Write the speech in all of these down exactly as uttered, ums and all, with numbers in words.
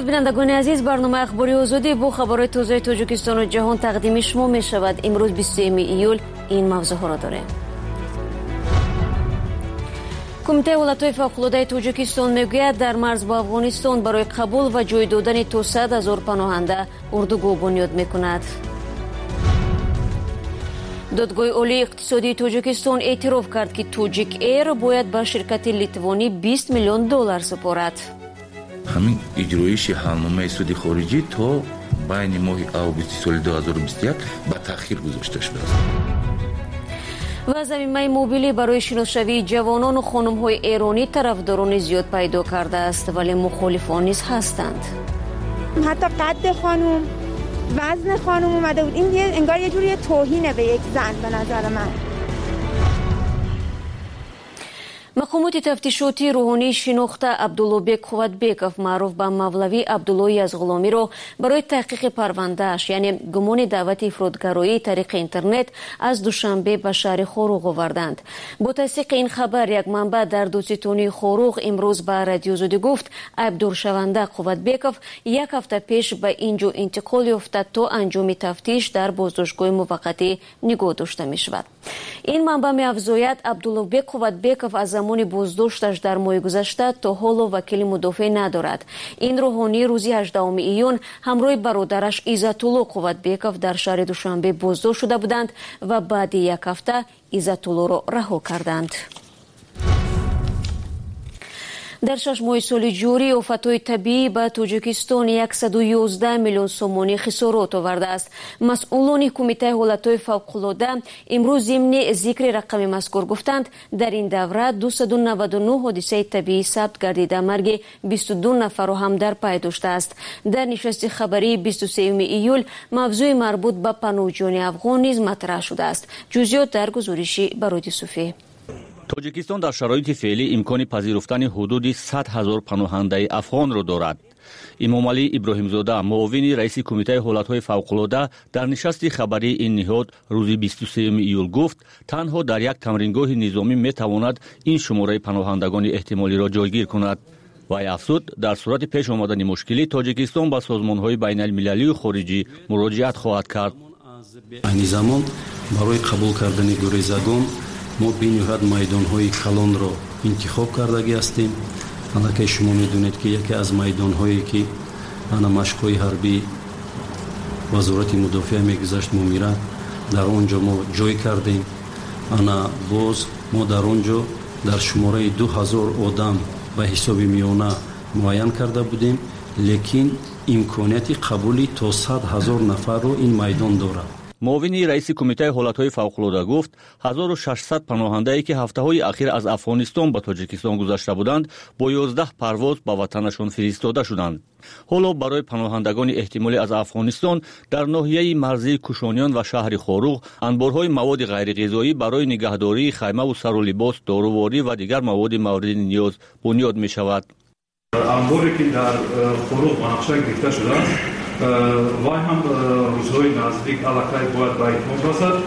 درود بینندگان عزیز، برنامه اخباری آزادی با خبرهای تازه تاجیکستان و جهان تقدیم شما می شود. امروز بیست و سوم ایول این موضوع ها را داریم. کمیته ولایت‌های فوق‌العاده تاجیکستان میگوید در مرز با افغانستان برای قبول و جای دادن تا صد هزار پناهنده اردوگاه بنیاد میکند. دادگاه عالی اقتصادی تاجیکستان اعتراف کرد که تاجیک ایر باید به شرکت لیتوانی بیست میلیون دلار سپارد. همین اجرایش حلنامه سود خارجی تا بین ماه آگوست سال دو هزار و بیست و یک به تأخیر گذاشته شده است. و زمینه موبیلی برای شناسایی جوانان و خانم‌های ایرانی طرفداران زیاد پیدا کرده است، ولی مخالفان نیز هستند. حتی قد خانم، وزن خانم اومده بود. این انگار یه جوری توهینه به یک زن به نظر من. مقامات تفتیشاتی روحانی شناخته عبداللهبک قوتبکов معروف به مولوی عبدالله یزغلامی را برای تحقیق پروندهش یعنی گمان دعوت افراطگرایی طریق اینترنت از دوشنبه به شهر خوروغ آوردند. با تصدیق این خبر یک منبع در دادستانی خوروغ امروز به رادیو آزادی گفت عبدالله شونده قوتبکov یک هفته پیش به اینجا انتقال یافته تا انجام تفتیش در بازداشتگاه موقتی نگاه داشته می شود. این منبع می افزاید عبداللهبک قوتبکov از زمان بازداشتش در ماه گذشته تا حالا وکیل مدافع ندارد. این روحانی روزی هجدهم ایون همراه برادرش عزت‌الله قوتبکov در شهر دوشنبه بازداشت شده بودند و بعد یک هفته عزت‌الله را رها کردند. در شش ماه سال جاری آفت‌های طبیعی به تاجیکستان صد و یازده میلیون سومانی خسارات آورده است. مسئولان کمیته حالت‌های فوق‌العاده امروز ضمن ذکر رقم مذکور گفتند در این دوره دویست و نود و نه حادثه طبیعی ثبت گردیده مرگ بیست و دو نفر را هم در پی داشته است. در نشست خبری بیست و سوم ایول موضوع مربوط به پناهجویان افغان نیز مطرح شده است. جزئیات در گزارش برادی صوفی. تاجیکستان در شرایط فعلی امکان پذیرفتن حدود صد هزار پناهنده افغان را دارد. امام علی ابراهیمزاده معاون رئیس کمیته حالت‌های فوق‌العاده در نشست خبری این نهاد روز بیست و سوم ایول گفت تنها در یک تمرینگاه نظامی میتواند این شماره پناهندگان احتمالی را جایگیر کند. وی افزود در صورت پیش آمدن مشکلی تاجیکستان به سازمان‌های بین المللی و خارجی مراجعت خواهد کرد. این زمان برای قبول کردن گریزگان ما بینیاد میدان‌های کلان را انتخاب کرده هستیم. البته شما می‌دونید که یکی از میدان‌هایی که انا مشق‌های حربی وزارت مدافع می‌گذاشت می‌رد در آنجا ما جای کردیم. انا باز ما در آنجا در شماره دو هزار آدم به حساب میانه معین کرده بودیم، لیکن امکانیت قبولی تا صد هزار نفر رو این میدان دارد. معاون رئیس کمیته حالت‌های فوق‌العاده گفت هزار و ششصد پناهنده‌ای که هفته‌های اخیر از افغانستان به تاجیکستان گذشته بودند با یازده پرواز به وطنشان فرستاده شدند. حالا برای پناهندگان احتمالی از افغانستان در ناحیه مرزی کوشانیان و شهر خوروغ انبارهای مواد غیرغذایی برای نگهداری خیمه و سر و لباس، داروواری و دیگر مواد مورد نیاز بنیاد می‌شود. انباری که در خوروغ بنفشه گرفته شده است وای هم روزهای نزدیک علاقه باید به اتمام رسد.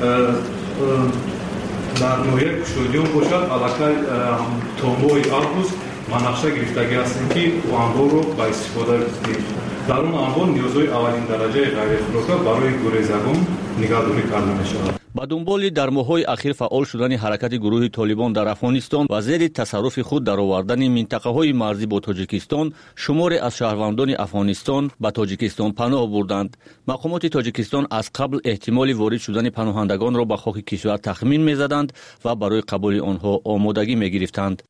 در نوعیه کشتادیون باشد علاقه تا ماه آگوست مناقشه گرفتگی هستیم که و انبار رو به استفاده بگیریم. در اون انبار نیازهای اولین درجه غیر خوراکی برای گریزگان نگهداری کرده می شود. با دنبال در ماه‌های اخیر فعال شدن حرکت گروه طالبان در افغانستان و زیر تصرف خود در آوردن منطقه‌های مرزی با تاجیکستان، شماری از شهروندان افغانستان به تاجیکستان پناه بردند. مقامات تاجیکستان از قبل احتمال وارد شدن پناهندگان را به خاک کشور تخمین می‌زدند و برای قبول آنها آمادگی می‌گرفتند.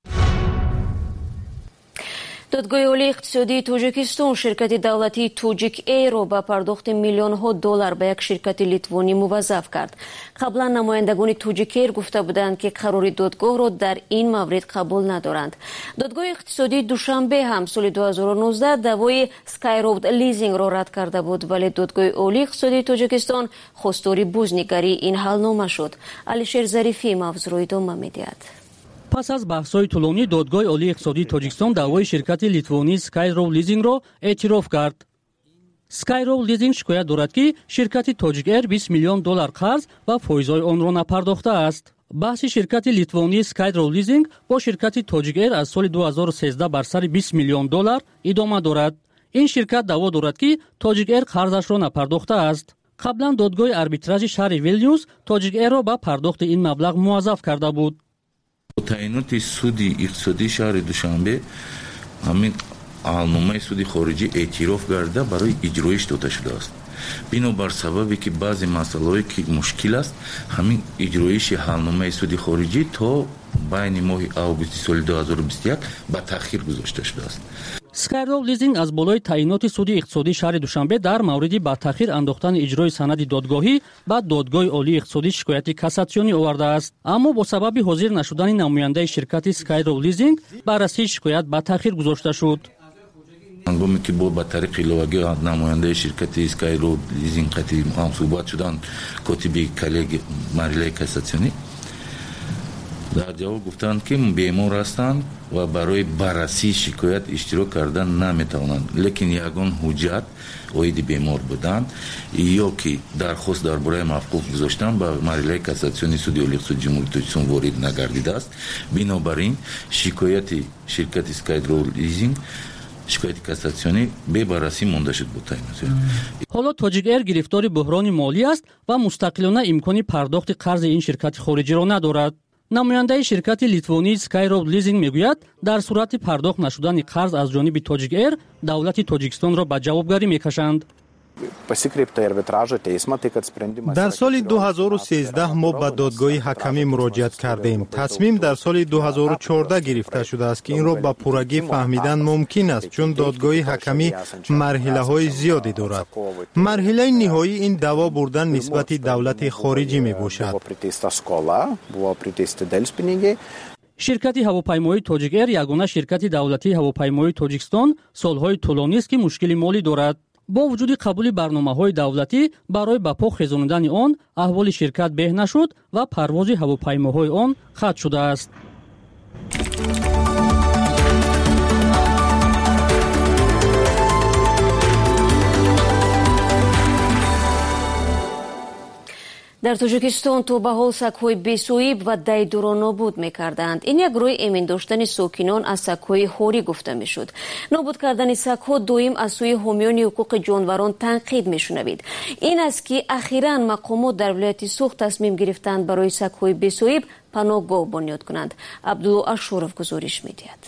دادگاه عالی اقتصادی تاجیکستان شرکت دولتی توجیک ایر را به پرداخت میلیون ها دلار به یک شرکت لیتوانی موظف کرد. قبلا نمایندگان توجیک ایر گفته بودند که قرار دادگاه را در این مورد قبول ندارند. دادگاه اقتصادی دوشنبه هم سال دو هزار و نوزده دعوای سکایرود لیزینگ را رد کرده بود، ولی دادگاه عالی اقتصادی تاجیکستان خواستار بازنگری این حل نامه شد. علیشیر ظریفی موضوع را ادامه می‌دهد. پس از بحث‌های طولانی دادگاه عالی اقتصادی تاجیکستان دعوای شرکت لیتوانی سکایرو لیزینگ را اعتراف کرد. سکایرو لیزینگ شکایت دارد که شرکت تاجیک ایر بیست میلیون دلار قرض و فایزهای آن را نپرداخته است. баҳси ширкати литвонии Skyroll Leasing бо ширкати Tajik Air аз соли ду ҳазору сездах бар сари бист миллион доллар идома дорад. ин ширкат даъво дорад ки Tajik Air қарзашро напардохтааст. қаблан додгоҳи арбитражи шаҳри Вилнюс Tajik Airро ба пардохти ин маблағ муаззаф карда буд. таъиноти суди иқтисодии шаҳри Душанбе ҳамин аҳлномаи суди хориҷӣ эътироф гарда барои иҷроиш дода шудааст. бинобар сабабе ки баъзе масъалаҳое ки мушкил аст, ҳамин иҷроиши ҳалномаи суди хориҷӣ то байни моҳи августи соли ду ҳазору бисту як ба таъхир гузошта шудааст. Skyroll Leasing аз болои таъиноти суди иқтисодии шаҳри Душанбе дар мавриди ба таъхир андохтани иҷрои санади додгоҳӣ ба додгоҳи олии иқтисодӣ шикояти кассатсионӣ овардааст. аммо бо сабаби ҳозир нашудани намояндаи ширкати Skyroll Leasing баррасии шикоят ба таъхир гузошта шуд. ҳангоме ки бо ба тариқи иловагӣ намояндаи ширкати Skyroll Leasing қатъи ҳам суҳбат шуданд котиби коллеги маҳкамаи кассатсионӣ, дар ҷавоб гуфтанд ки бемор ҳастанд ва барои баррасии шикоят иштирок кардан наметавонанд, лекин ягон ҳуҷҷат оиди бемор буданд ё ки дархост дар бораи мавқуф гузоштан ба маҳкамаи кассатсионии суди олии иқтисодии ҷумҳурии Тоҷикистон ворид нагардидааст. бинобар ин шикояти ширкати Skyroll Leasing шикояти кассатсионӣ бебаррасӣ монда шуд бо таъинот. ҳоло Tajik Air гирифтори буҳрони молӣ аст ва мустақилона имкони пардохти қарзи ин ширкати хориҷиро надорад. намояндаи ширкати литвонии Skyroll Leasing мегӯяд, дар сурати пардохт нашудани қарз аз ҷониби Tajik Air давлати Тоҷикистонро ба ҷавобгарӣ мекашанд. дар соли ду ҳазору сездах мо ба додгоҳи ҳакамӣ муроҷиат кардем. тасмим дар соли ду ҳазору чордах гирифта шудааст ки инро ба пуррагӣ фаҳмидан мумкин аст, чун додгоҳи ҳакамӣ марҳилаҳои зиёде дорад. марҳилаи ниҳоӣ ин даъво бурдан нисбати давлати хориҷӣ мебошад. ширкати ҳавопаймоии Tajik Air ягона ширкати давлатии ҳавопаймоии Тоҷикистон солҳои тӯлонист ки мушкили молӣ дорад. бо вуҷуди қабули барномаҳои давлатӣ барои ба по хезонидани он аҳволи ширкат беҳ нашуд ва парвози ҳавопаймоҳои он қатъ шудааст. дар Тоҷикистон то ба ҳол сагҳои бесоҳиб ва дайдуро нобуд мекарданд. ин як рӯи эмин доштани сокинон аз сагҳои ҳорӣ гуфта мешуд. нобуд кардани сагҳо доим аз сӯи ҳомиёни ҳуқуқи ҷонварон танқид мешунавид. ин аст ки ахиран мақомот дар вилояти Суғд тасмим гирифтанд барои сагҳои бесоҳиб паноҳгоҳ бунёд кунанд. Абдулло Ашуров гузориш медиҳад.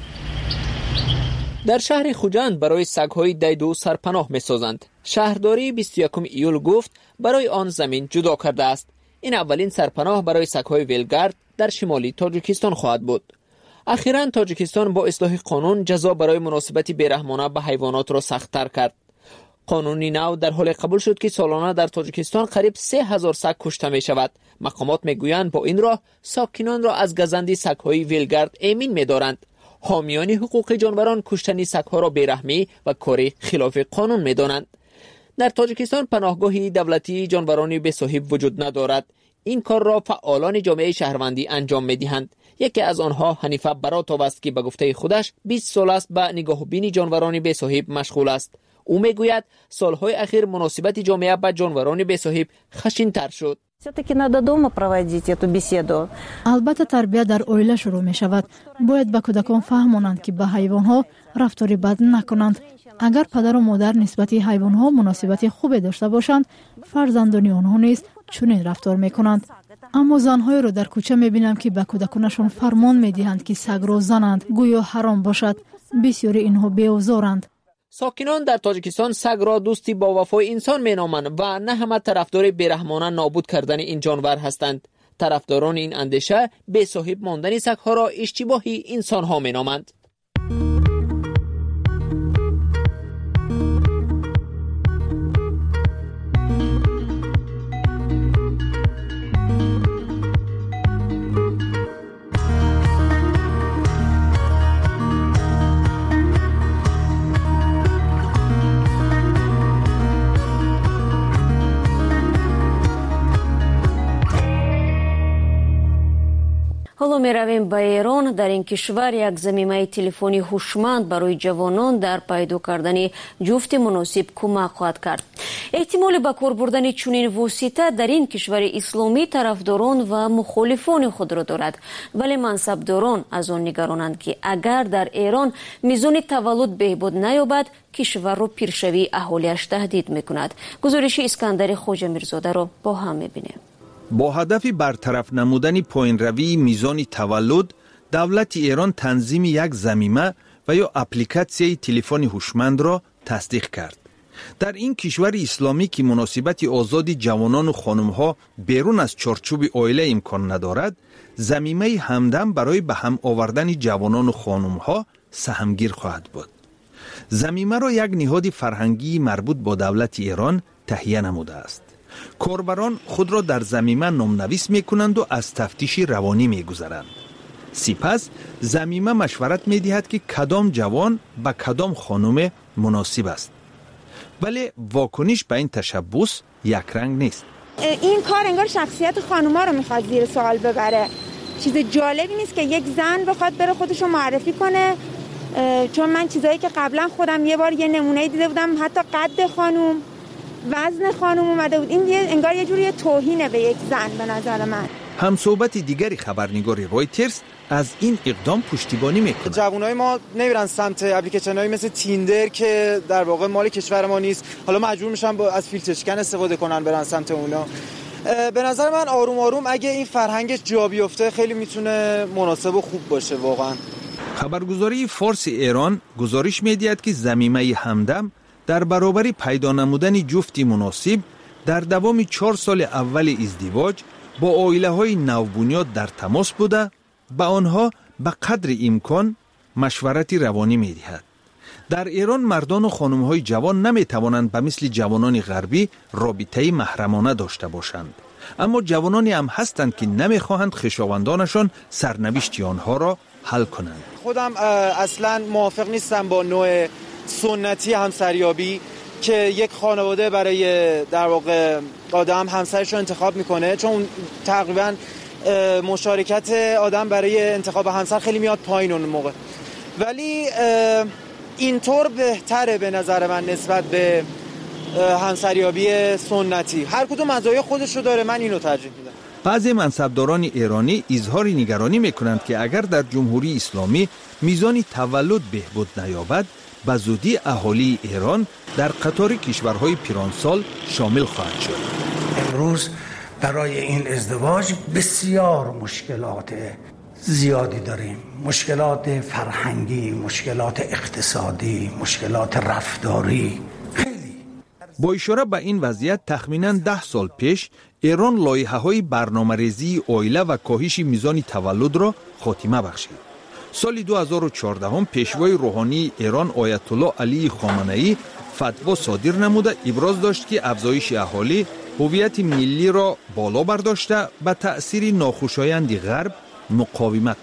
дар шаҳри Хуҷанд барои сагҳои дайду сарпаноҳ месозанд. шаҳрдории бисту якум июл гуфт барои он замин ҷудо кардааст. ин аввалин сарпаноҳ барои сагҳои велгард дар шимоли Тоҷикистон хоҳад буд. ахиран Тоҷикистон бо ислоҳи қонун ҷазо барои муносибати бераҳмона ба ҳайвонотро сахттар кард. қонуни нав дар ҳоле қабул шуд ки солона дар Тоҷикистон қариб се ҳазор саг кушта мешавад. мақомот мегӯянд бо ин роҳ сокинонро аз газанди сагҳои велгард эмин медоранд. ҳомиёни ҳуқуқи ҷонварон куштани сагҳоро бераҳмӣ ва кори хилофи қонун медонанд. дар Тоҷикистон паноҳгоҳи давлатии ҷонварони бесоҳиб вуҷуд надорад. ин корро фаъолони ҷомеаи шаҳрвандӣ анҷом медиҳанд. яке аз онҳо Ҳанифа Баротов аст ки ба гуфтаи худаш бист сол аст ба нигоҳубини ҷонварони бесоҳиб машғул аст. ӯ мегӯяд солҳои ахир муносибати ҷомеа ба ҷонварони бесоҳиб хашинтар шуд. албатта тарбия дар оила шурӯъ мешавад. бояд ба кӯдакон фаҳмонанд ки ба ҳайвонҳо рафтори бад накунанд. агар падару модар нисбати ҳайвонҳо муносибати хубе дошта бошанд, фарзандони онҳо низ чунин рафтор мекунанд. аммо занҳоеро дар кӯча мебинам ки ба кӯдаконашон фармон медиҳанд ки сагро зананд, гӯё ҳаром бошад. бисёри инҳо беозоранд. сокинон дар Тоҷикистон сагро дӯсти бовафои инсон меноманд ва на ҳама тарафдори бераҳмона нобуд кардани ин ҷонвар ҳастанд. тарафдорони ин андеша бесоҳиб мондани сагҳоро иштибоҳи инсонҳо меноманд. ҳоло حالا می رویم به ایران. در این کشور یک ضمیمه تلفنی هوشمند برای جوانان در پیدا کردن جفت مناسب کمک خواهد کرد. احتمال به کار بردن چنین واسطه در این کشور اسلامی طرفداران و مخالفان خود را دارد، ولی منصبداران از آن نگرانند که اگر در ایران میزان تولد بهبود نیابد کشور را پیشروی اهالیش تهدید میکند. گزارش اسکندر خواجه میرزاده را با هم میبینیم. با هدف برطرف نمودن پایین روی میزان تولد، دولت ایران تنظیم یک ضمیمه و یا اپلیکاسیون تلفن هوشمند را تصدیق کرد. در این کشور اسلامی که مناسبت آزادی جوانان و خانمها بیرون از چارچوب عائله امکان ندارد، ضمیمه همدم برای به هم آوردن جوانان و خانمها سهمگیر خواهد بود. ضمیمه را یک نهاد فرهنگی مربوط با دولت ایران تهیه نموده است. کاربران خود را در ضمیمه نامنویس می کنند و از تفتیش روانی می گذرند. سپس ضمیمه مشورت می دهد که کدام جوان به کدام خانم مناسب است. ولی واکنش به این تشبس یک رنگ نیست. این کار انگار شخصیت خانوما رو میخواد زیر سوال ببره. چیز جالبی نیست که یک زن بخواد بره خودش رو معرفی کنه، چون من چیزایی که قبلا خودم یه بار یه نمونه دیده بودم، حتی قد خانوم، وزن خانم اومده بود. این انگار یه جوری توهینه به یک زن به نظر من. هم صحبت دیگری خبرنگار رویترز از این اقدام پشتیبانی میکنه. جوانای ما نمیرن سمت اپلیکیشن‌های مثل تیندر که در واقع مال کشور ما نیست، حالا مجبور میشن با از فیلتر شکن استفاده کنن برن سمت اونا. به نظر من آروم آروم اگه این فرهنگش جا بیفته خیلی میتونه مناسب و خوب باشه واقعا. خبرگزاری فارس ایران گزارش میدهد که ضمیمه همدم در برابر پیدا نمودن جفتی مناسب در دوام چهار سال اول ازدواج با عائله های نوبنیاد در تماس بوده، به آنها به قدر امکان مشورت روانی می دهد. در ایران مردان و خانم های جوان نمی توانند به مثل جوانان غربی رابطه محرمانه داشته باشند، اما جوانانی هم هستند که نمی خواهند خویشاوندانشان سرنوشت آنها را حل کنند. خودم اصلا موافق نیستم با نوع سنتی همسریابی که یک خانواده برای در واقع آدم همسرش رو انتخاب میکنه، چون تقریبا مشارکت آدم برای انتخاب همسر خیلی میاد پایین اون موقع. ولی اینطور بهتره به نظر من نسبت به همسریابی سنتی. هر کدوم مزایای خودش رو داره، من اینو ترجیح میدم. بعضی منصبداران ایرانی اظهار نگرانی میکنند که اگر در جمهوری اسلامی میزان تولد بهبود نیابد، به زودی اهالی ایران در قطار کشورهای پیرانسال شامل خواهد شد. امروز برای این ازدواج بسیار مشکلات زیادی داریم، مشکلات فرهنگی، مشکلات اقتصادی، مشکلات رفتاری. خیلی با اشاره به این وضعیت تخمیناً ده سال پیش ایران لایحه‌های برنامه‌ریزی عائله و کاهش میزان تولد را خاتمه بخشید. سال دو هزار و چهارده هم پیشوای روحانی ایران آیت الله علی خامنه‌ای فتوا صادر نموده ابراز داشت که افزایش اهالی هویت ملی را بالا برداشته به تأثیر ناخوشایند غرب مقاومت.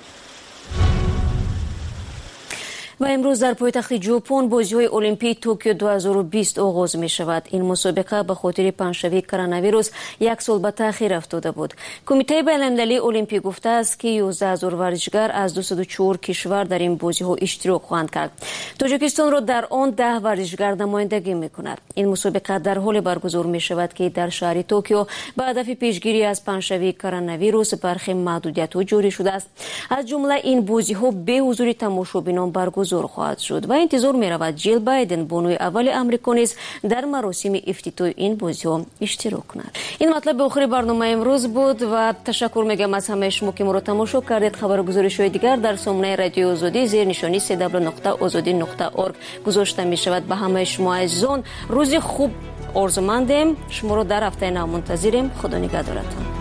و امروز در پایتخت ژاپن بازی‌های المپیک توکیو دو هزار و بیست آغاز می شود. این مسابقه به خاطر پنجشنبه کرونا ویروس یک سال به تأخیر افتاده بود. کمیته بین‌المللی المپیک گفته است که یازده هزار ورزشگر از دویست و چهار کشور در این بازی‌ها اشتراک خواهند کرد. تاجیکستان را در آن ده ورزشگر نمایندگی می‌کند. این مسابقه در حال برگزار می شود که در شهر توکیو به هدف پیشگیری از پنجشنبه کرونا ویروس برخی محدودیت‌ها جاری شده است. از جمله این بازی‌ها به حضور تماشابینان برگزار خواهد شد و انتظار می رود جیل بایدن بانوی اول امریکا نیز در مراسم افتتاح این بازی‌ها اشتراک کند. این مطلب به آخر برنامه امروز بود و تشکر میگم از همه شما که ما را تماشا کردید. خبرگزاری‌های دیگر در سامانه رادیو آزادی زیر نشانی سی دبلیو نقطه آزادی نقطه اورگ گذاشته می شود. به همه شما عزیزان روز خوب آرزومندیم. شما را در هفته نو منتظریم. خدا نگهدارتان.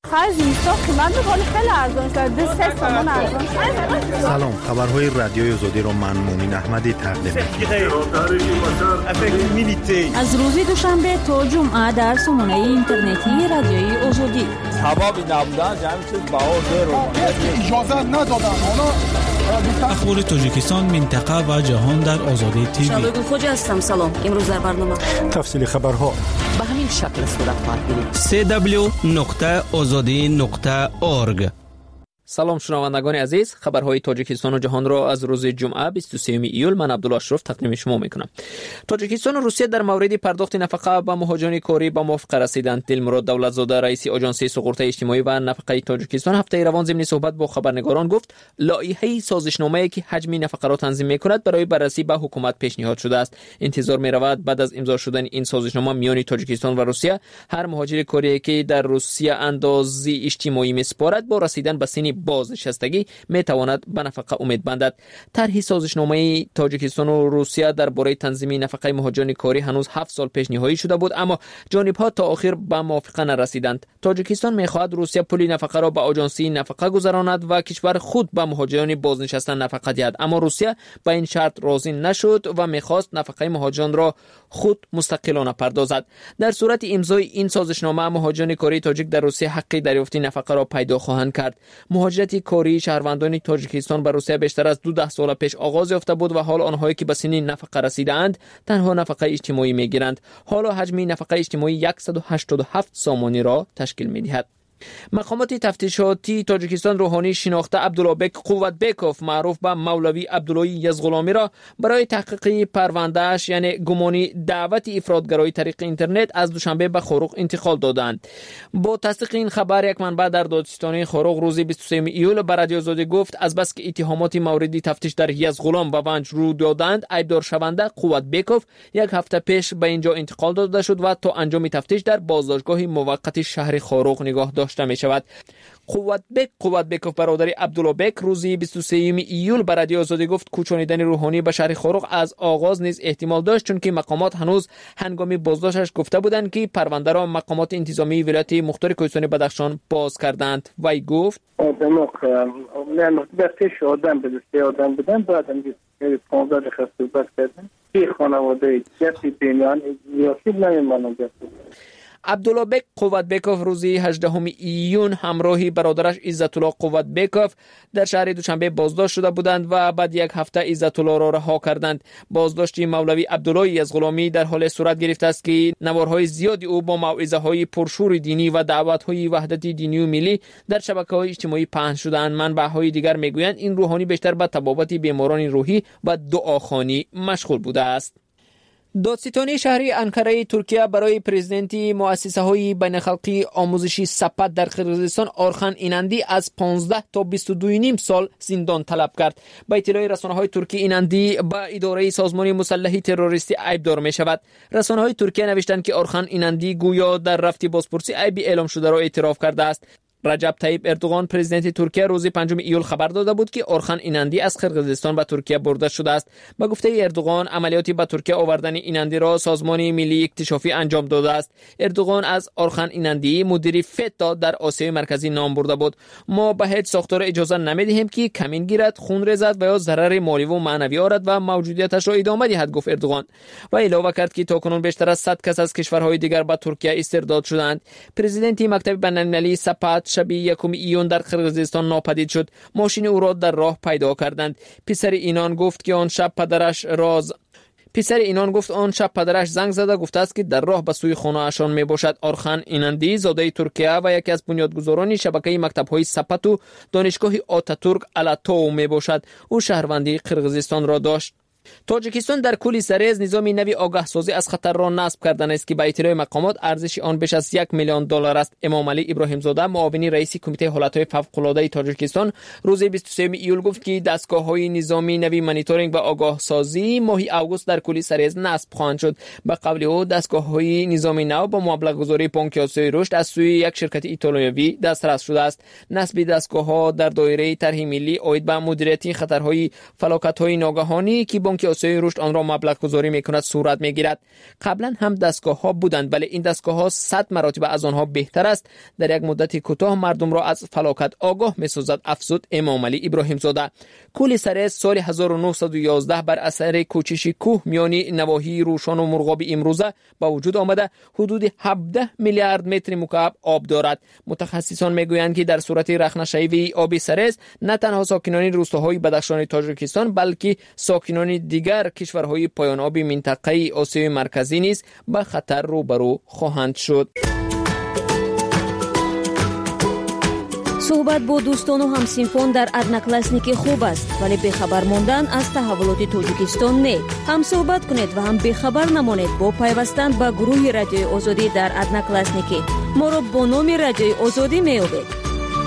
خرج اینستا قیمت ولی خیلی ارزان شده، سه تومن ارزان شده. سلام، خبرهای رادیوی آزادی رو من مومین احمدی تقدیم می‌کنم. از روز دوشنبه تا جمعه در سامانه اینترنتی رادیوی آزادی. حبابی نبودن جمعی چیز باور رو اجازه ندادن. حالا اخبار تاجیکستان، منطقه و جهان در آزادی تیوی. شبگل خوج هستم. سلام. امروز در برنامه تفصیل خبرها به همین شکل صورت خواهد سی دبلیو نقطه آزادی نقطه اورگ. سلام شنوندگان عزیز، خبرهای تاجیکستان و جهان را از روز جمعه بیست و سوم ایول من عبدالله اشرف تقدیم شما میکنم. تاجیکستان و روسیه در مورد پرداخت نفقه به مهاجران کاری به موافقه رسیدند. دلمراد دولتزاده رئیس آژانس سقوط اجتماعی و نفقه تاجیکستان هفته روان ضمن صحبت با خبرنگاران گفت لایحه سازشنامه‌ای که حجم نفقه را تنظیم میکند برای بررسی به حکومت پیشنهاد شده است. انتظار میرود بعد از امضا شدن این سازشنامه میان تاجیکستان و روسیه هر مهاجر کاری که در روسیه اندازی اجتماعی میسپارد با رسیدن به سن بازنشستگی میتواند به نفقه امید بندد. طرح سازشنامه تاجیکستان و روسیه درباره تنظیم نفقه مهاجران کاری هنوز هفت سال پیش نهایی شده بود، اما جانب‌ها تا آخر به موافقه نرسیدند. تاجیکستان میخواهد روسیه پول نفقه را به آژانسی نفقه گذراند و کشور خود به مهاجران بازنشسته نفقه دهد، اما روسیه به این شرط راضی نشد و میخواست نفقه مهاجران را خود مستقلانه پردازد. در صورت امضای این سازشنامه مهاجران کاری تاجیک در روسیه حق دریافت نفقه را پیدا خواهند کرد. مهاجرت کاری شهروندان تاجیکستان به روسیه بیشتر از دو ده سال پیش آغاز یافته بود و حال آنهایی که به سن نفقه رسیدند تنها نفقه اجتماعی میگیرند. حالا حجم نفقه اجتماعی صد و هشتاد و هفت سامانی را تشکیل میدهد. مقامات تفتیشاتی تاجیکستان روحانی شناخته عبداللهبک قوتبیکوف معروف به مولوی عبدالله یزغلامی را برای تحقیق پروندهش یعنی گمانی دعوت افراطگرایی طریق اینترنت از دوشنبه به خروق انتقال دادند. با تصدیق این خبر یک منبع در دادستانی خروق روز بیست و سوم ایول به رادیو آزادی گفت از بس که اتهامات موردی تفتیش در یزغلام و ونج رو دادند ایبدار شونده قوتبیکوف یک هفته پیش به اینجا انتقال داده شد و تا انجام تفتیش در بازداشتگاه موقت شهر خروق نگاه داشته می شود. قوتبک قوتبیکوف برادر عبداللهبک روز بیست و سوم ایول به رادیو آزادی گفت کوچانیدن روحانی به شهر خروق از آغاز نیز احتمال داشت، چون که مقامات هنوز هنگام بازداشتش گفته بودند که پرونده را مقامات انتظامی ولایت مختار کوهستان بدخشان باز کردند. وی گفت من بخش آدم به دسته آدم بدن بعدم پانزده خسته بس کردن که خانواده جسی بینیان یاسیب نمیمانم جسی. عبداللهبک قوتبیکوف روز هجدهم ایون همراهی برادرش عزت الله قوتبیکوف در شهر دوشنبه بازداشت شده بودند و بعد یک هفته عزت الله را رها کردند. بازداشت مولوی عبدالله یزغلامی در حال صورت گرفته است که نوارهای زیادی او با موعظه های پرشور دینی و دعوت های وحدت دینی و ملی در شبکه‌های اجتماعی پخش شدند. منبع‌های دیگر میگویند این روحانی بیشتر به تبابت بیماران روحی و دعاخوانی مشغول بوده است. دادستانی شهری انکره ترکیه برای پرزیدنت مؤسسه های بین الخلقی آموزشی سپت در قرقیزستان آرخان اینندی از پانزده تا بیست و دو و نیم سال زندان طلب کرد. با اطلاع رسانه های ترکیه اینندی با اداره سازمان مسلح تروریستی عیبدار می شود. رسانه های ترکیه نوشتند که آرخان اینندی گویا در رفت بازپرسی عیبی اعلام شده را اعتراف کرده است. رجب طیب اردوغان پرزیدنت ترکیه روز پنجم ایول خبر داده بود که آرخان اینندی از قرقیزستان به ترکیه برده شده است. با گفته اردوغان عملیاتی به ترکیه آوردن اینندی را سازمان ملی اکتشافی انجام داده است. اردوغان از آرخان اینندی مدیر فتا در آسیای مرکزی نام برده بود. ما به هیچ ساختار اجازه نمیدهیم که کمین گیرد، خون ریزد و یا ضرر مالی و معنوی آورد و موجودیتش را ادامه دهد، گفت اردوغان و علاوه کرد که تاکنون بیشتر از صد کس از کشورهای دیگر به ترکیه استرداد شدند. پرزیدنت مکتب بین‌المللی سپت شبیه یکم ایون در قرقیزستان ناپدید شد. ماشین او را در راه پیدا کردند. پسر اینان گفت که آن شب پدرش راز پسر اینان گفت آن شب پدرش زنگ زده گفته است که در راه به سوی خانه اشان می باشد. آرخان اینندی زاده ترکیه و یکی از بنیادگذاران شبکه مکتب‌های سپت و دانشگاه آتاتورک الاتو می باشد. او شهروندی قرقیزستان را داشت. تاجیکستان در کلی سریز نظام نوی آگاه سازی از خطر را نصب کردن است که به اطلاع مقامات ارزش آن بیش از یک میلیون دلار است. امام علی ابراهیم زاده معاون رئیس کمیته حالتهای فوق‌العاده تاجیکستان روز بیست و سوم ایول گفت که دستگاه‌های نظامی نوی مانیتورینگ و آگاه سازی ماه آگوست در کلی سریز نصب خواهند شد. به قول او دستگاه‌های نظامی نو با مبلغ گذاری بانک آسیای رشد از سوی یک شرکت ایتالیایی دسترس شده است. نصب دستگاه‌ها در دایره طرح ملی عاید به مدیریت خطرهای فلاکت‌های ناگهانی که بانک بانک آسیای رشد آن را مبلغ گذاری میکند صورت میگیرد. قبلا هم دستگاه ها بودند ولی این دستگاه ها صد مراتب از آنها بهتر است. در یک مدت کوتاه مردم را از فلاکت آگاه میسازد، افزود امام علی ابراهیم زاده. کولی سرس سال هزار و نهصد و یازده بر اثر کوچش کوه میانی نواحی روشان و مرغاب امروزه با وجود آمده حدود هفده میلیارد متر مکعب آب دارد. متخصصان میگویند که در صورت رخنه‌شوی آب سرس نه تنها ساکنان روستاهای بدخشان تاجیکستان بلکه ساکنان دیگر کشورهای پایان آب منطقه آسیای مرکزی نیز به خطر روبرو خواهند شد. صحبت با دوستان و همسینفون در ادناکلاسنیک خوب است ولی بخبر ماندن از تحولات تاجیکستان نه. هم صحبت کنید و هم بخبر نمانید با پیوستن به گروه رادیوی آزادی در ادناکلاسنیک. ما را با نام رادیوی آزادی میابید.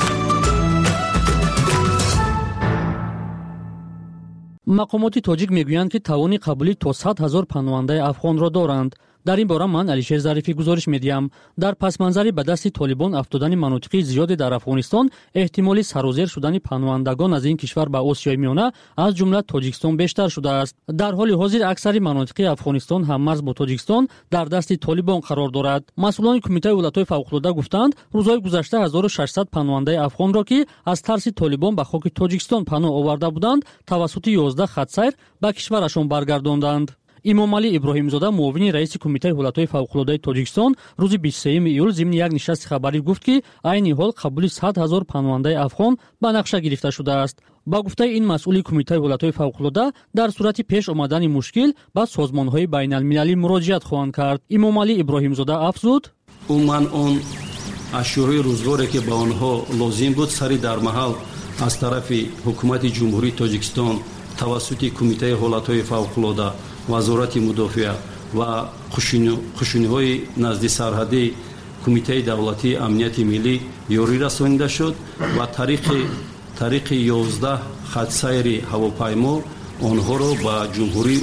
مقامات تاجیک میگویند که توان قبولی تا صد هزار پناهنده افغان را دارند. در این باره من علیشیر ظریفی گزارش میدیم. در پس منظری به دست طالبان افتادن مناطق زیادی در افغانستان احتمالی سرازیر شدن پناهندگان از این کشور به آسیای میانه از جمله تاجیکستان بیشتر شده است. در حال حاضر اکثر مناطق افغانستان هم مرز با تاجیکستان در دست طالبان قرار دارد. مسئولان کمیته ولایت‌های فوق‌العاده گفتند روزهای گذشته هزار و ششصد پناهنده افغان را که از ترس طالبان به خاک تاجیکستان پناه آورده بودند توسط یازده خط سیر به کشورشان برگرداندند. امام علی ابراهیم زاده معاون رئیس کمیته ولایت‌های فوق‌العاده تاجیکستان روز بیست و سوم ایول ضمن یک نشست خبری گفت که عین حال قبول صد هزار پناهنده افغان به نقشه گرفته شده است. با گفته این مسئول کمیته ولایت‌های فوق‌العاده در صورت پیش آمدن مشکل به سازمان‌های بین‌المللی مراجعت خواهند کرد. امام علی ابراهیم زاده افزود: عموماً اون اشیاء روزگاری که با آنها لازم بود سری در محل از طرف حکومت جمهوری تاجیکستان توسط کمیته ولایت‌های فوق‌العاده وزارت مدافع و خشونی‌های نزد سرحدی کمیته دولتی امنیت ملی یاری رسانیده شد و طریق طریق یازده خط سیر هواپیما آنها را به جمهوری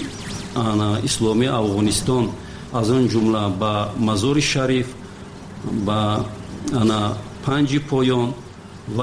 اسلامی افغانستان از آن جمله به مزار شریف به انا پنج پایان و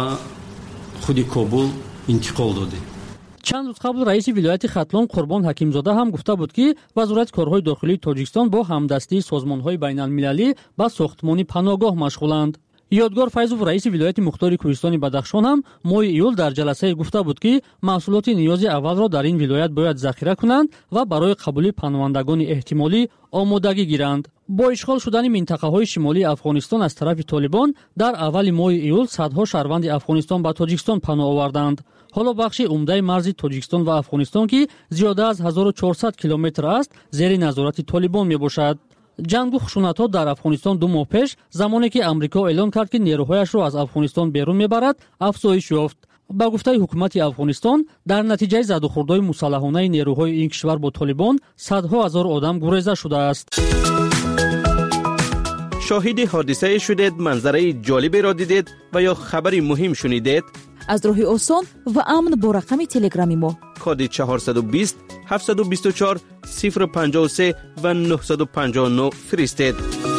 خود کابل انتقال داده. چند روز قبل رئیس ولایت ختلان قربان حکیمزاده هم گفته بود که وزارت کارهای داخلی تاجیکستان با همدستی سازمان‌های بین‌المللی با ساختمان پناهگاه مشغولند. یادگار فیضوف رئیس ولایت مختار کوهستان بدخشان هم ماه ایول در جلسه گفته بود که محصولات نیاز اول را در این ولایت باید ذخیره کنند و برای قبول پناهندگان احتمالی آمادگی گیرند. با اشغال شدن منطقه‌های شمالی افغانستان از طرف طالبان در اول ماه ایول صدها شهروند افغانستان به تاجیکستان پناه آوردند. حالا بخش عمده مرز تاجیکستان و افغانستان که زیاده از هزار و چهارصد کیلومتر است زیر نظارت طالبان میباشد. جنگ و خشونت‌ها در افغانستان دو ماه پیش زمانی که امریکا اعلان کرد که نیروهایش را از افغانستان بیرون میبرد افزایش یافت. با گفته حکومت افغانستان در نتیجه زد و خوردهای مسلحانه نیروهای این کشور با طالبان صدها هزار آدم گریزه شده است. شاهد حادثه شدید، منظره جالبی را دیدید و یا خبری مهم شنیدید؟ از راه آسان و امن با رقم تلگرامی ما کد چهارصد و بیست هفتصد و بیست و چهار صفر پنجاه و سه و نهصد و پنجاه و نه فرستید.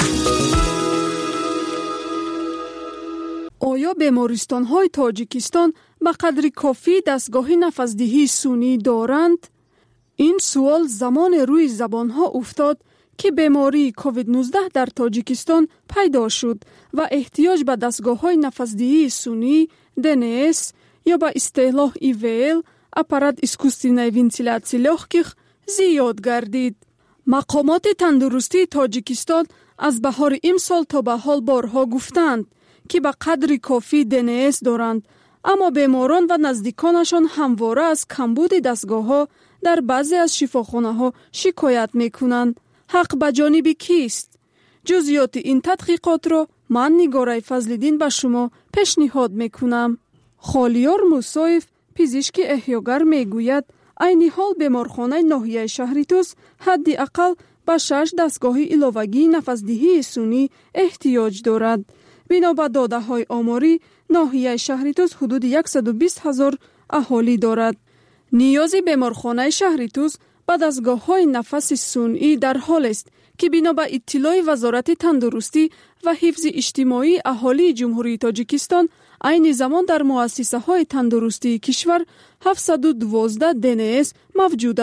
آیا بیمارستان‌های تاجیکستان به قدر کافی دستگاه نفس‌دهی سونی دارند؟ این سوال زمان روی زبان‌ها افتاد که بیماری کووید نوزده در تاجیکستان پیدا شد و احتیاج به دستگاه‌های نفس‌دهی سونی دی ان اس یا به اصطلاح ای وی ال аппарат искусственной вентиляции легких زیاد گردید. مقامات تندرستی تاجیکستان از بهار امسال تا به حال بارها گفتند که به قدر کافی دی ان اس دارند، اما بیماران و نزدیکانشان همواره از کمبود دستگاه‌ها در بعضی از شفاخانه‌ها شکایت می‌کنند. حق به جانب کیست؟ جزئیات این تحقیقات را من نگاره فضل‌الدین به شما پیشنهاد می‌کنم. خالیار موسایف پزشک احیاگر میگوید عین حال بیمارخانه ناحیه شهریتوس حداقل به شش دستگاه علاوگی نفس‌دهی سونی احتیاج دارد. بنا به داده‌های آماری ناحیه شهریتوس حدود صد و بیست هزار اهالی دارد. نیاز بیمارخانه شهریتوس به دستگاه‌های نفس صنعی در حال است که بنا به اطلاع وزارت تندرستی و حفظ اجتماعی اهالی جمهوری تاجیکستان عین زمان در مؤسسه‌های تندرستی کشور هفتصد و دوازده دی ان اس موجود است.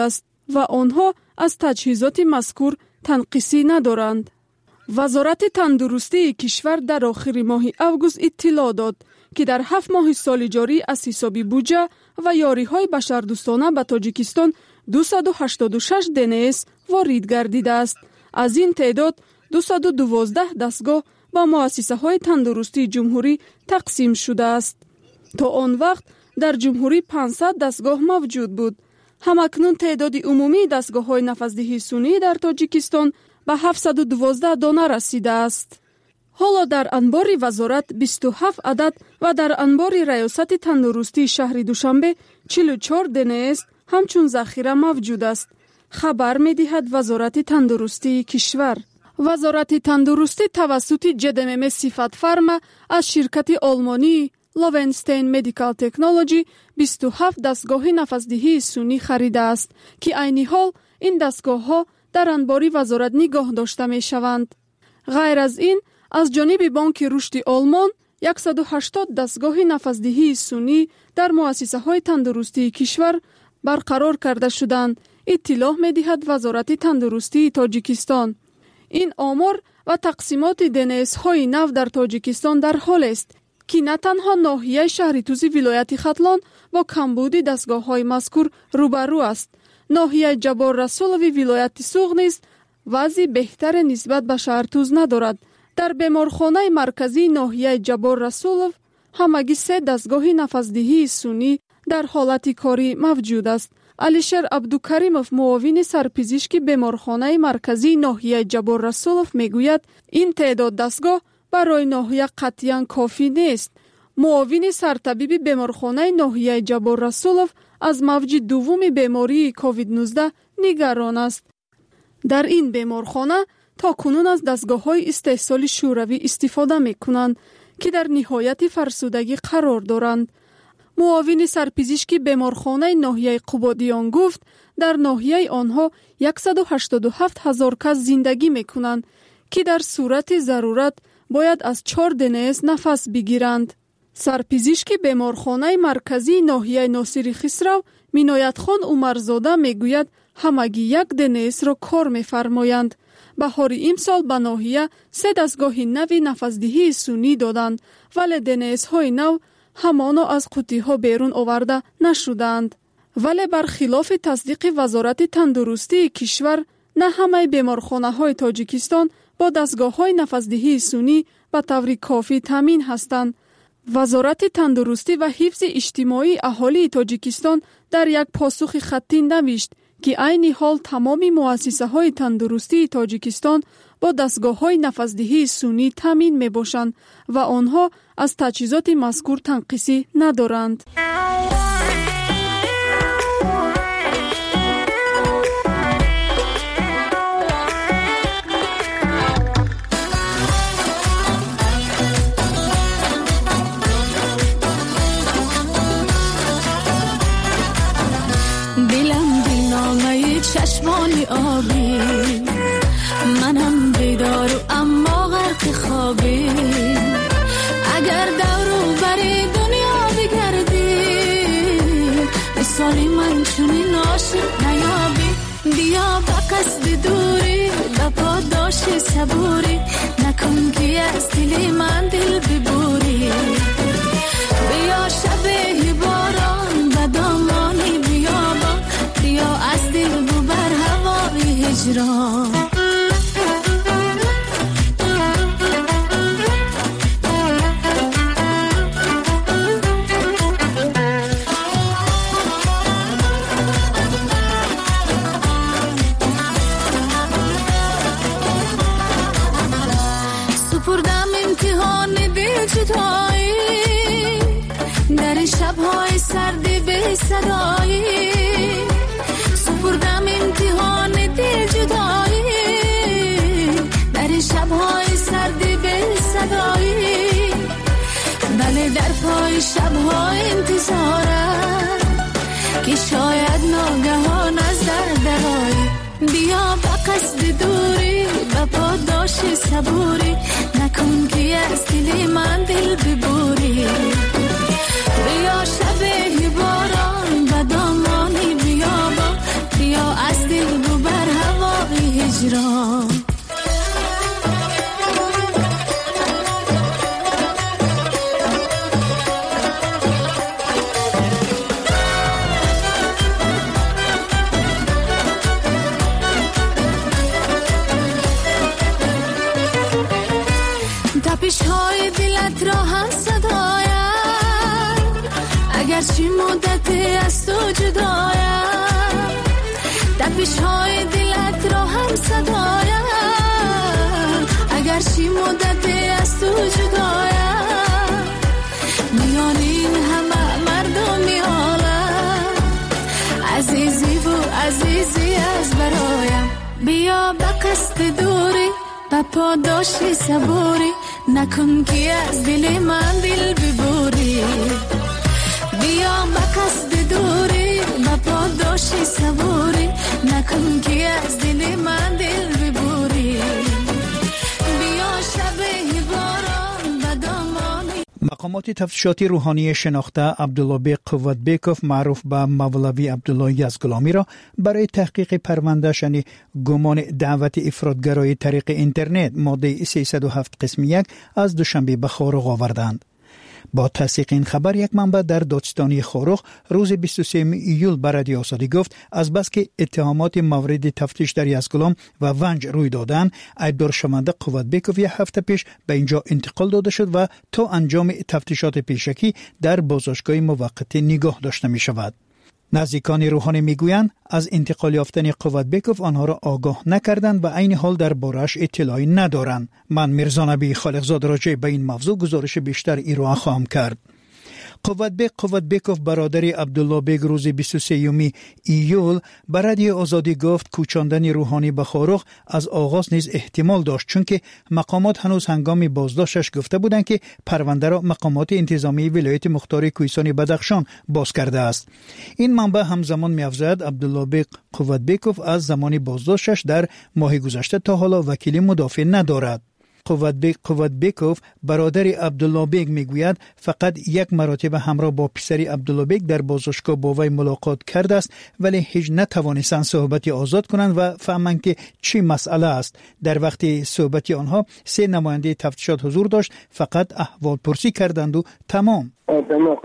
و آنها از تجهیزات مذکور تنقیصی ندارند. وزارت تندرستی کشور در آخر ماه اوگوست اطلاع داد که در هفت ماه سال جاری از حساب بودجه و یاری‌های بشردوستانه به تاجیکستان دویست و هشتاد و شش دی ان اس وارد گردیده است. از این تعداد دویست و دوازده دستگاه با مؤسسه‌های تندرستی جمهوری تقسیم شده است. تا آن وقت در جمهوری پانصد دستگاه موجود بود. همکنون تعداد عمومی دستگاه‌های نفس‌دهی سنی در تاجیکستان به هفتصد و دوازده دانه رسیده است. حالا در انبار وزارت بیست و هفت عدد و در انبار ریاست تندرستی شهر دوشنبه چهل و چهار دی ان اس همچون ذخیره موجود است. خبر می‌دهد وزارت تندرستی کشور. وزارت تندرستی توسط جی ام ام صفت فرما از شرکت آلمانی لوونستین مدیکال تکنولوژی بیست و هفت دستگاه نفس‌دهی سنی خریده است که عین حال این دستگاه‌ها در انبار وزارت نگاه داشته می‌شوند. غیر از این از جانب بانک رشد آلمان صد و هشتاد دستگاه نفس‌دهی سنی در مؤسسه‌های تندرستی کشور برقرار کرده شدند. اطلاع می‌دهد وزارت تندرستی تاجیکستان. این آمار و تقسیمات دی ان اس های نو در تاجیکستان در حال است که نه تنها ناحیه شهر توزی ولایت ختلان با کمبود دستگاه های مذکور روبرو است. ناحیه جبار رسولوی ولایت سوغ نیز وضع بهتر نسبت به شهر توز ندارد. در بیمارخانه مرکزی ناحیه جبار رسولو همگی سه دستگاه نفس‌دهی سنی در حالت کاری موجود است. علیشر عبدوکریمов معاون سرپزشکی بیمارخانه مرکزی ناحیه جبار رسولوف میگوید این تعداد دستگاه برای ناحیه قطعاً کافی نیست. معاون سرطبیب بیمارخانه ناحیه جبار رسولوف از موج دوم بیماری کووید نوزده نگران است. در این بیمارخانه تا کنون از دستگاه‌های استحصال شوروی استفاده می‌کنند که در نهایت فرسودگی قرار دارند. معاون سرپزشکی بیمارخانه ناحیه قبادیان گفت در ناحیه آنها صد و هشتاد و هفت هزار کس زندگی می‌کنند که در صورت ضرورت باید از چهار دی ان اس نفس بگیرند. سرپزشکی بیمارخانه مرکزی ناحیه ناصری خسرو مینایت خان عمرزاده میگوید همگی یک دی ان اس را کار می‌فرمایند. بهار امسال به ناحیه سه دستگاه نوی نفس‌دهی سنی دادند ولی دی ان اس های نو همانا از قوطی ها بیرون آورده نشدند. ولی برخلاف تصدیق وزارت تندرستی کشور نه همه بیمارخانه های تاجیکستان با دستگاه های نفس‌دهی سنی به طور کافی تامین هستند. وزارت تندرستی و حفظ اجتماعی اهالی تاجیکستان در یک پاسخ خطی نوشت که عین حال تمام مؤسسه های تندرستی تاجیکستان با دستگاه های نفس‌دهی سنی تامین می باشند و آنها از تجهیزات مذکور تنقیصی ندارند. دلم دلنامه چشمانی آبی منم بیدار و اما غرق خوابی اگر دورو بری دنیا بگردی مثالی من چونی ناشد نیابی بیا با قصد دوری با پاداش صبوری نکن که از دلی من دل ببوری بیا شبه باران و دامانی بیابان بیا از دل ببر هوای هجران سپردم امتحان دل جدایی در شب‌های سردی به صدایی سپردم امتحان دل جدایی در شب‌های سردی به صدایی بله در پای شب‌ها انتظارم که شاید ناگهان از در درایی بیا با قصد دوری با پاداش صبوری نکن که از دل من دل ببوری بیا شبه باران و دامانی بیابان بیا از اگرچه مدت از تو جدایم تپش های دلت را هم صدایم اگرچه مدت از تو جدایم میان این همه مردمی عالم عزیزی و عزیزی از برایم بیا به قصد دوری به پاداشی صبوری نکن که از دل من دل ببوری بیا به قصد دوری به پاداشی صبوری نکن که از دل من دل ببوری بیا شب باران به دامانی. مقامات تفتیشاتی روحانی شناخته عبدالله بیگ قوتبیکوف معروف به مولوی عبدالله یزغلامی را برای تحقیق پرونده شنی گمان دعوت افراطگرایی طریق اینترنت ماده سیصد و هفت قسم یک از دوشنبه به خاروق آوردند. با تصدیق این خبر یک منبع در دادستانی خاروق روز بیست و سوم ایول به رادیو آزادی گفت از بس که اتهامات مورد تفتیش در یزغلام و ونج روی دادن ایبدار شونده قوتبیکوف یک هفته پیش به اینجا انتقال داده شد و تا انجام تفتیشات پیشکی در بازداشتگاه موقت نگاه داشته می شود. نزدیکان روحانی میگویند از انتقال یافتن قوتبیکوف آنها را آگاه نکردند و عین حال در بارش اطلاعی ندارند. من میرزا نبی خالقزاد راجع به این موضوع گزارش بیشتر ایران خواهم کرد. قوتبیگ قوتبیکوف برادر عبدالله بیگ روز بیست و سوم ایول به رادیو آزادی گفت کوچاندن روحانی به خاروق از آغاز نیز احتمال داشت چون که مقامات هنوز هنگام بازداشتش گفته بودند که پرونده را مقامات انتظامی ولایت مختار کوهستان بدخشان باز کرده است. این منبع همزمان می‌افزاید عبدالله بیگ قوتبیکوف از زمان بازداشتش در ماه گذشته تا حالا وکیل مدافع ندارد. قوتبیگ قوتبیکوف برادر عبدالله بیگ میگوید فقط یک مرتبه همراه با پسری عبدالله بیگ در بازداشتگاه با وی ملاقات کرده است ولی هیچ نتوانستند صحبتی آزاد کنند و فهمند که چی مسئله است. در وقت صحبتی آنها سه نماینده تفتیشات حضور داشت، فقط احوال پرسی کردند و تمام. آدم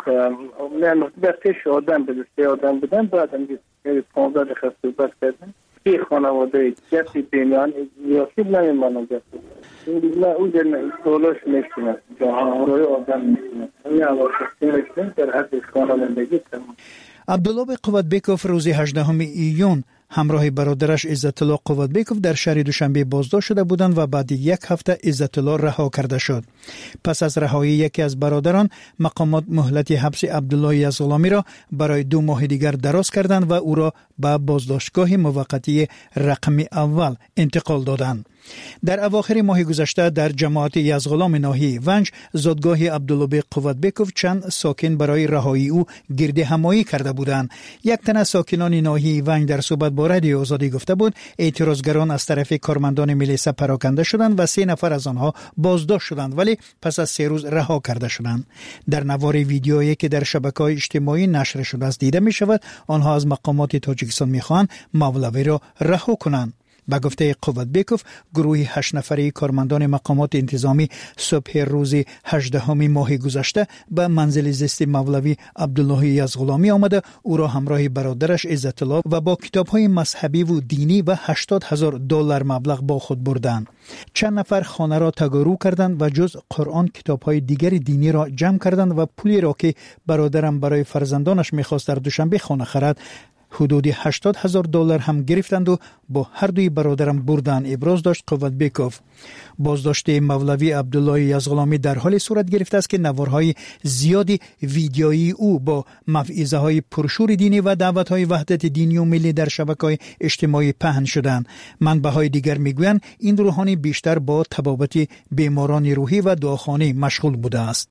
نه بخش آدم به سه آدم بدن بعدم پانزده دقیقه صحبت کردن. این خانواده کسی بینیان یاسی نمی مانم جسی این او جنه سولوش نشکنه جهان روی آدم نشکنه این عواقبی نشکنه در حد خانوادگی تمام. عبدالله بیگ قوتبیکوف روز هجدهم ایون همراه برادرش عزت الله قوتبیکوف در شهر دوشنبه بازداشت شده بودند و بعد یک هفته عزت الله رها کرده شد. پس از رهایی یکی از برادران مقامات مهلت حبس عبدالله یزغلامی را برای دو ماه دیگر دراز کردند و او را به بازداشتگاه موقتی رقم اول انتقال دادند. در اواخر ماه گذشته در جماعت یزغلام ناحیه ونج زادگاه عبدالله بیگ قوتبیکوف چند ساکن برای رهایی او گرد همایی کرده بودند. یک تن از ساکنان ناحیه ونج در صحبت با رادیو آزادی گفته بود اعتراضگران از طرف کارمندان ملیسا پراکنده شدند و سه نفر از آنها بازداشت شدند ولی پس از سه روز رها کرده شدند. در نوار ویدیویی که در شبکه‌های اجتماعی نشر شده است دیده می شود آنها از مقامات تاجیکستان می خواهند مولوی را رها کنند. با گفته قوتبیکوف گروه هشت نفره کارمندان مقامات انتظامی صبح روز هجدهم ماه گذشته به منزل زیست مولوی عبدالله یزغلامی آمده او را همراه برادرش عزت الله و با کتاب‌های مذهبی و دینی و هشتاد هزار دلار مبلغ با خود بردند. چند نفر خانه را تگارو کردند و جز قرآن کتاب‌های دیگر دینی را جمع کردند و پولی را که برادرم برای فرزندانش می‌خواست در دوشنبه خانه خرد حدود هشتاد هزار دلار هم گرفتند و با هر دوی برادرم بردن. ابراز داشت قوتبیکوف. بازداشت مولوی عبدالله یزغلامی در حال صورت گرفته است که نوارهای زیادی ویدیویی او با موعظه های پرشور دینی و دعوت های وحدت دینی و ملی در شبکه‌های اجتماعی پهن شدند. منبع‌های دیگر میگویند این روحانی بیشتر با طبابت بیماران روحی و دعاخانه مشغول بوده است.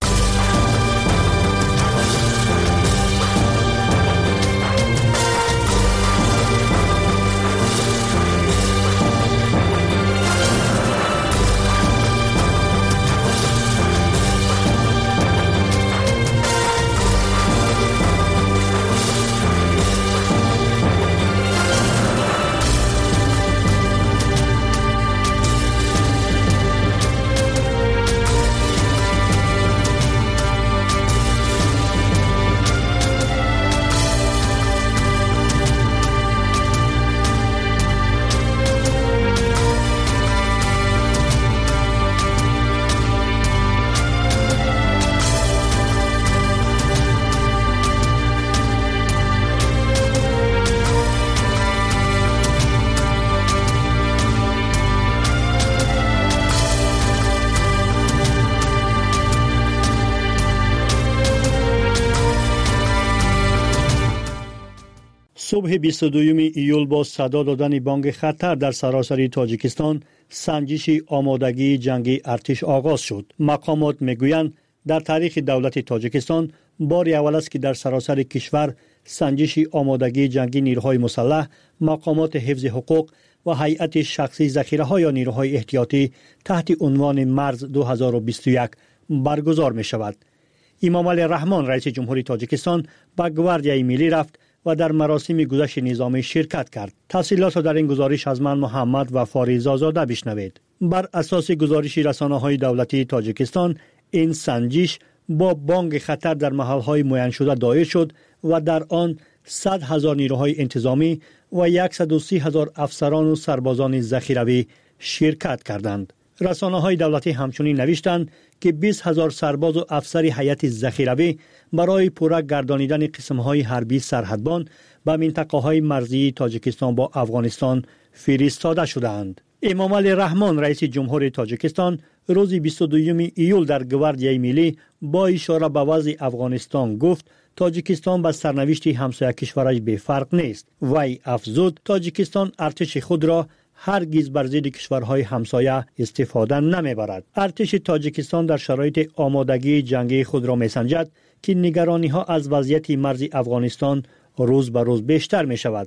صبح بیست و دوم ایول با صدا دادن بانگ خطر در سراسر تاجیکستان سنجش آمادگی جنگی ارتش آغاز شد. مقامات میگویند در تاریخ دولت تاجیکستان بار اول است که در سراسر کشور سنجش آمادگی جنگی نیروهای مسلح، مقامات حفظ حقوق و هیئت شخصی ذخیره‌ها یا نیروهای احتیاطی تحت عنوان مرز دو هزار و بیست و یک برگزار می شود. امام علی رحمان رئیس جمهوری تاجیکستان به گواردیای ملی رفت و در مراسم گذشت نظامی شرکت کرد. تفصیلات در این گزارش از من محمد و فاریزا زاده بشنوید. بر اساس گزارش رسانه‌های دولتی تاجیکستان، این سنجش با بانگ خطر در محل‌های معین شده دایر شد و در آن صد هزار نیروهای انتظامی و صد و سی هزار افسران و سربازان ذخیروی شرکت کردند. رسانه‌های دولتی همچنین نوشتند که بیست هزار سرباز و افسر هیئت ذخیروی برای پورا گردانیدن قسم‌های حربی سرحدبان به منطقه‌های مرزی تاجیکستان با افغانستان فرستاده شدند. امام علی رحمان رئیس جمهوری تاجیکستان روز بیست و دوم ایول در گواردیای ملی با اشاره به وضع افغانستان گفت تاجیکستان با سرنوشت همسایه کشورش به فرق نیست. وی افزود تاجیکستان ارتش خود را هرگز بر ضد کشورهای همسایه استفاده نمیبرد. ارتش تاجیکستان در شرایط آمادگی جنگی خود را میسنجد که نگرانی ها از وضعیت مرز افغانستان روز به روز بیشتر می شود.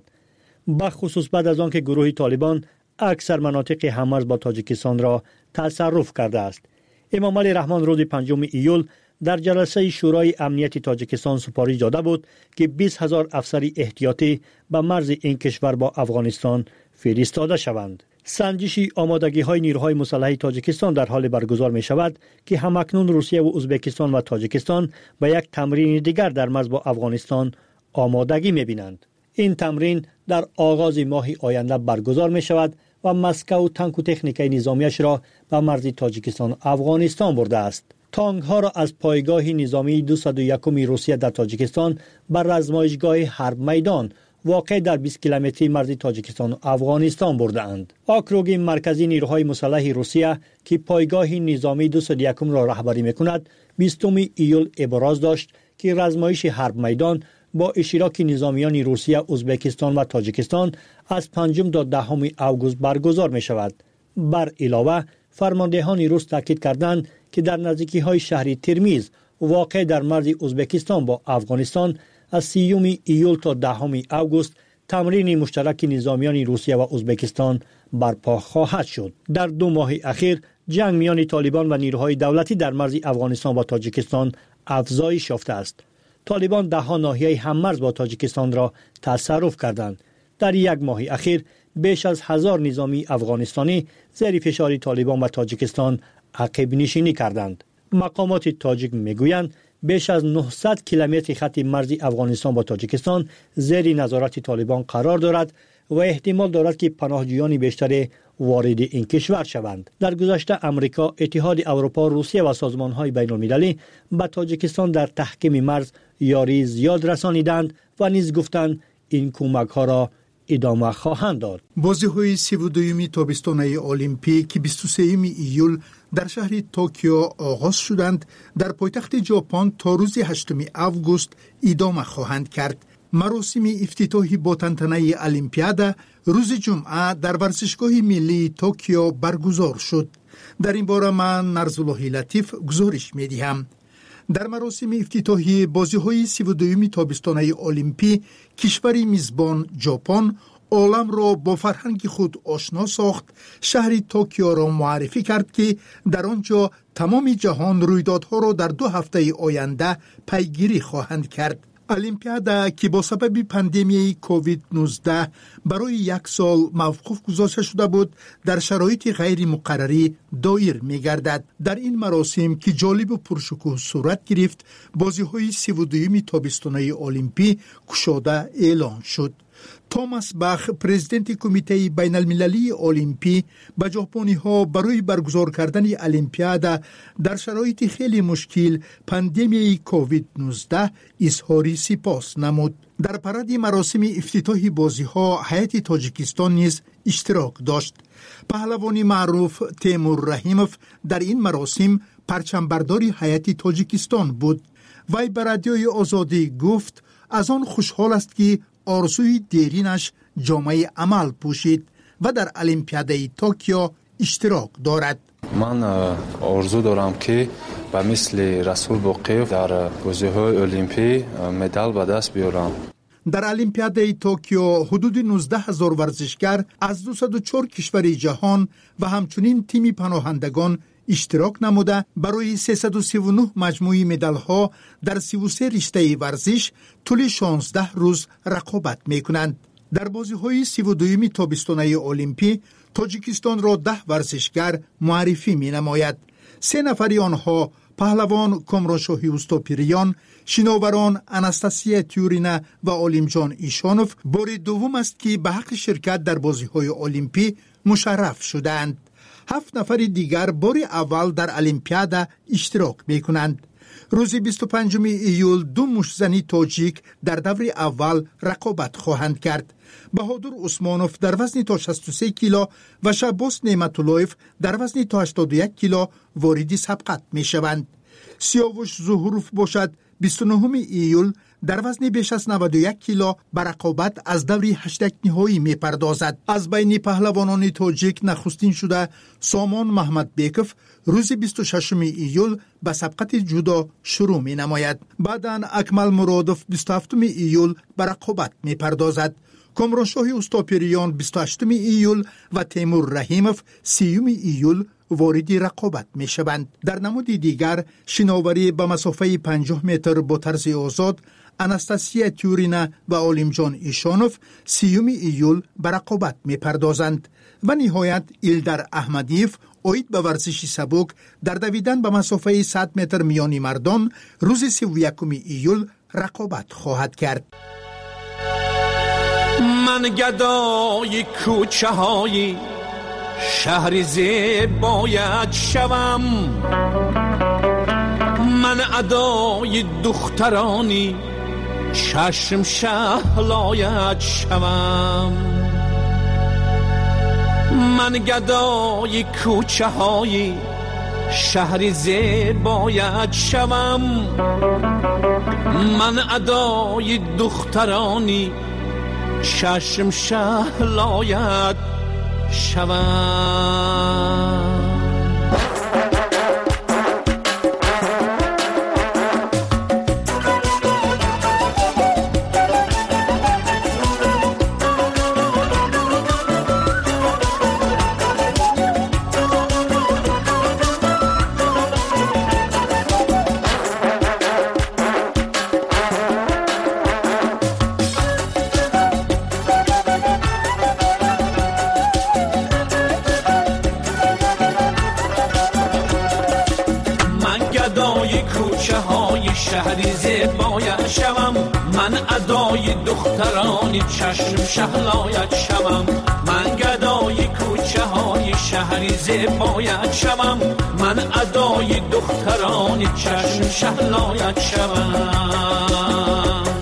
بخصوص بعد از آنکه گروه طالبان اکثر مناطق هممرز با تاجیکستان را تصرف کرده است. امام علی رحمان روز پنجم ایول در جلسه شورای امنیت تاجیکستان سپارش داده بود که بیست هزار افسر احتیاطی به مرز این کشور با افغانستان فرستاده شوند. سنجش آمادگی های نیروهای مسلح تاجیکستان در حال برگزار می شود که همکنون روسیه و ازبکستان و تاجیکستان به یک تمرین دیگر در مرز با افغانستان آمادگی می بینند. این تمرین در آغاز ماه آینده برگزار می شود و مسکو تانک و تکنیک نظامیش را به مرز تاجیکستان افغانستان برده است. تانک ها را از پایگاه نظامی دویست و یک روسیه در تاجیکستان بر آزمایشگاه حرب میدان واقع در بیست کیلومتری مرز تاجیکستان و افغانستان برده اند. آکروگ مرکزی نیروهای مسلح روسیه که پایگاه نظامی دویست و یک را رهبری میکند، بیستم ایول ابراز داشت که آزمایش حرب میدان با اشتراک نظامیان روسیه، ازبکستان و تاجیکستان از پنجم تا دهم اوگوست برگزار می شود. بر علاوه فرماندهان روس تاکید کردند که در نزدیکی های شهر ترمیز واقع در مرز ازبکستان با افغانستان از سیوم ایول تا دهم اوگوست تمرین مشترک نظامیان روسیه و ازبکستان برپا خواهد شد. در دو ماه اخیر جنگ میان طالبان و نیروهای دولتی در مرز افغانستان و تاجیکستان افزایش یافته است. طالبان ده ها ناحیه هممرز با تاجیکستان را تصرف کردند. در یک ماه اخیر بیش از هزار نظامی افغانستانی زیر فشار طالبان و تاجیکستان عقب نشینی کردند. مقامات تاجیک میگویند بیش از نهصد کیلومتر خط مرز افغانستان با تاجیکستان زیر نظارت طالبان قرار دارد و احتمال دارد که پناهجویان بیشتر وارد این کشور شوند. در گذشته امریکا، اتحاد اروپا، روسیه و سازمان‌های بین‌المللی به تاجیکستان در تحکیم مرز یاری زیاد رسانیدند و نیز گفتند این کمک‌ها را ادامه خواهند داد. بازی‌های سی و دوم تابستان‌های المپیک که بیست و سوم ایول در شهر توکیو آغاز شدند، در پایتخت ژاپن تا روز هشتم اوگوست ادامه خواهند کرد. مراسم افتتاحی با تنتنه المپیادا روز جمعه در ورزشگاه ملی توکیو برگزار شد. در این باره من نرزالله لطیف گزارش می‌دهم. در مراسم افتتاحی بازی‌های سی و دوم تابستانه المپی، کشور میزبان ژاپن عالم را با فرهنگ خود آشنا ساخت. شهر توکیو را معرفی کرد که در آنجا تمام جهان رویدادها را در دو هفته آینده پیگیری خواهند کرد. المپیادا که با سبب پاندمی کووید نوزده برای یک سال موقوف گذاشته شده بود، در شرایط غیر مقرری دایر می گردد. در این مراسم که جالب و پرشکوه صورت گرفت، بازی‌های سی و دوم تابستانه المپی گشاده اعلان شد. توماس باخ، پرزیدنت کمیته بین المللی المپی، به ژاپنی ها برای برگزار کردن المپیادا در شرایط خیلی مشکل پاندمی کووید نوزده اظهار سپاس نمود. در پرد مراسم افتتاح بازی ها هیئت تاجیکستان نیز اشتراک داشت. پهلوان معروف تیمور رحیموف در این مراسم پرچمبرداری هیئت تاجیکستان بود. وی به رادیوی آزادی گفت از آن خوشحال است که آرزوی دیرینش جامعه عمل پوشید و در المپیادای توکیو اشتراک دارد. من آرزو دارم که به مثل رسول باقیف در بازی‌های المپی مدال به دست بیارم. در المپیادای توکیو حدود نوزده هزار ورزشگر از دویست و چهار کشور جهان و همچنین تیم پناهندگان اشتراک نموده برای سیصد و سی و نه مجموعی مدال ها در سی و سه رشته ورزش طول شانزده روز رقابت می کنند. در بازی های سی و دوم تابستانه المپی تاجیکستان را ده ورزشگر معرفی می نماید. سه نفری آنها پهلوان کامرانشاهی اوستاپیریان، شناوران اناستاسیا تیورینا و علیمجان ایشانوف بار دوم است که به حق شرکت در بازی های المپی مشرف شدند. هفت نفر دیگر بار اول در المپیادا اشتراک می کنند. روز بیست و پنجم ایول دو مشزنی تاجیک در دور اول رقابت خواهند کرد. بهادر عثمانوف در وزن تا شصت و سه کیلو و شعباس نعمت‌اللهیف در وزن تا هشتاد و یک کیلو وارد سبقت می شوند. سیاوش ظهوروف باشد بیست و نهم ایول در وزن بیش از نود و یک کیلو به رقابت از دوری هشت نهایی می پردازد. از بین پهلوانان تاجیک نخستین شده سامان محمد بیکوف روز بیست و ششم ایول به سبقت جودا شروع می نماید. بعداً اکمل مرادوف بیست و هفتم ایول به رقابت می پردازد. کامرانشاهی اوستاپیریان بیست و هشتم ایول و تیمور رحیموف سیوم ایول وارد رقابت می شوند. در نمود دیگر شناوری به مسافه پنجاه متر با طرز آزاد اناستاسیا تیورینا و علیمجان ایشانوف سیوم ایول به رقابت می پردازند. و نهایت ایلدر احمدیف اوید به ورزش سبک در دویدن به مسافه صد متر میانی مردان روز سی و یکم ایول رقابت خواهد کرد. من گدای کوچه های شهر زیبایت شوم، من ادای دخترانی چشم شهلایت شوم. من گدای کوچه های شهر زیبایت شوم، من ادای دخترانی چشم شهلایت شوم. شهری زیبایت شوم، من ادای دخترانی چشم شهلایت شوم. من گدای کوچه های شهری زیبایت شوم، من ادای دخترانی چشم شهلایت شوم.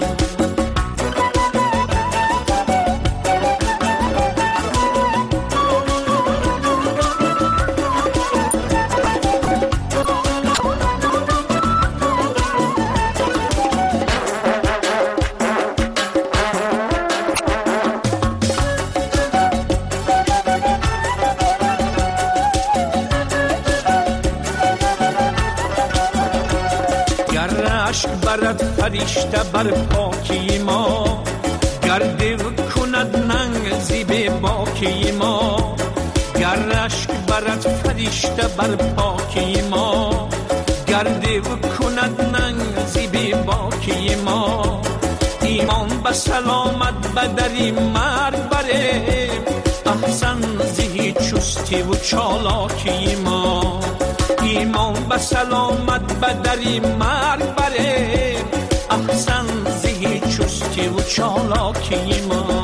فرشته بر پاکی ما گرده و کند ننگ زیب باکی ما، گر اشک برد فرشته بر پاکی ما گرده و کند ننگ زیب باکی ما. ایمان به سلامت بدری مرگ بره، احسن زهی چستی و چالاکی ما. ایمان به سلامت بدری مرگ بره، احسن زهی چستی و چالاکی ما.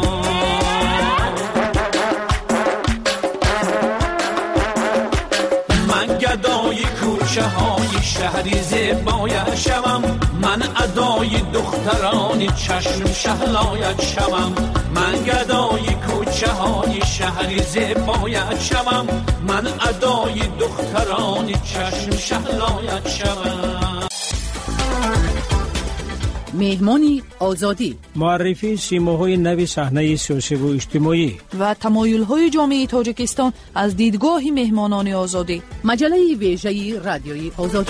من گدای کوچه های شهری زیبایت شوم، من ادای دخترانی چشم شهلایت شوم. من گدای کوچه های شهری زیبایت شوم، من ادای دخترانی چشم شهلایت شوم. مهمانی آزادی، معرفی سیماهای نو صحنه سیاسی و اجتماعی و تمایل‌های جامعه تاجیکستان از دیدگاه مهمانان آزادی. مجله ویژه رادیوی آزادی.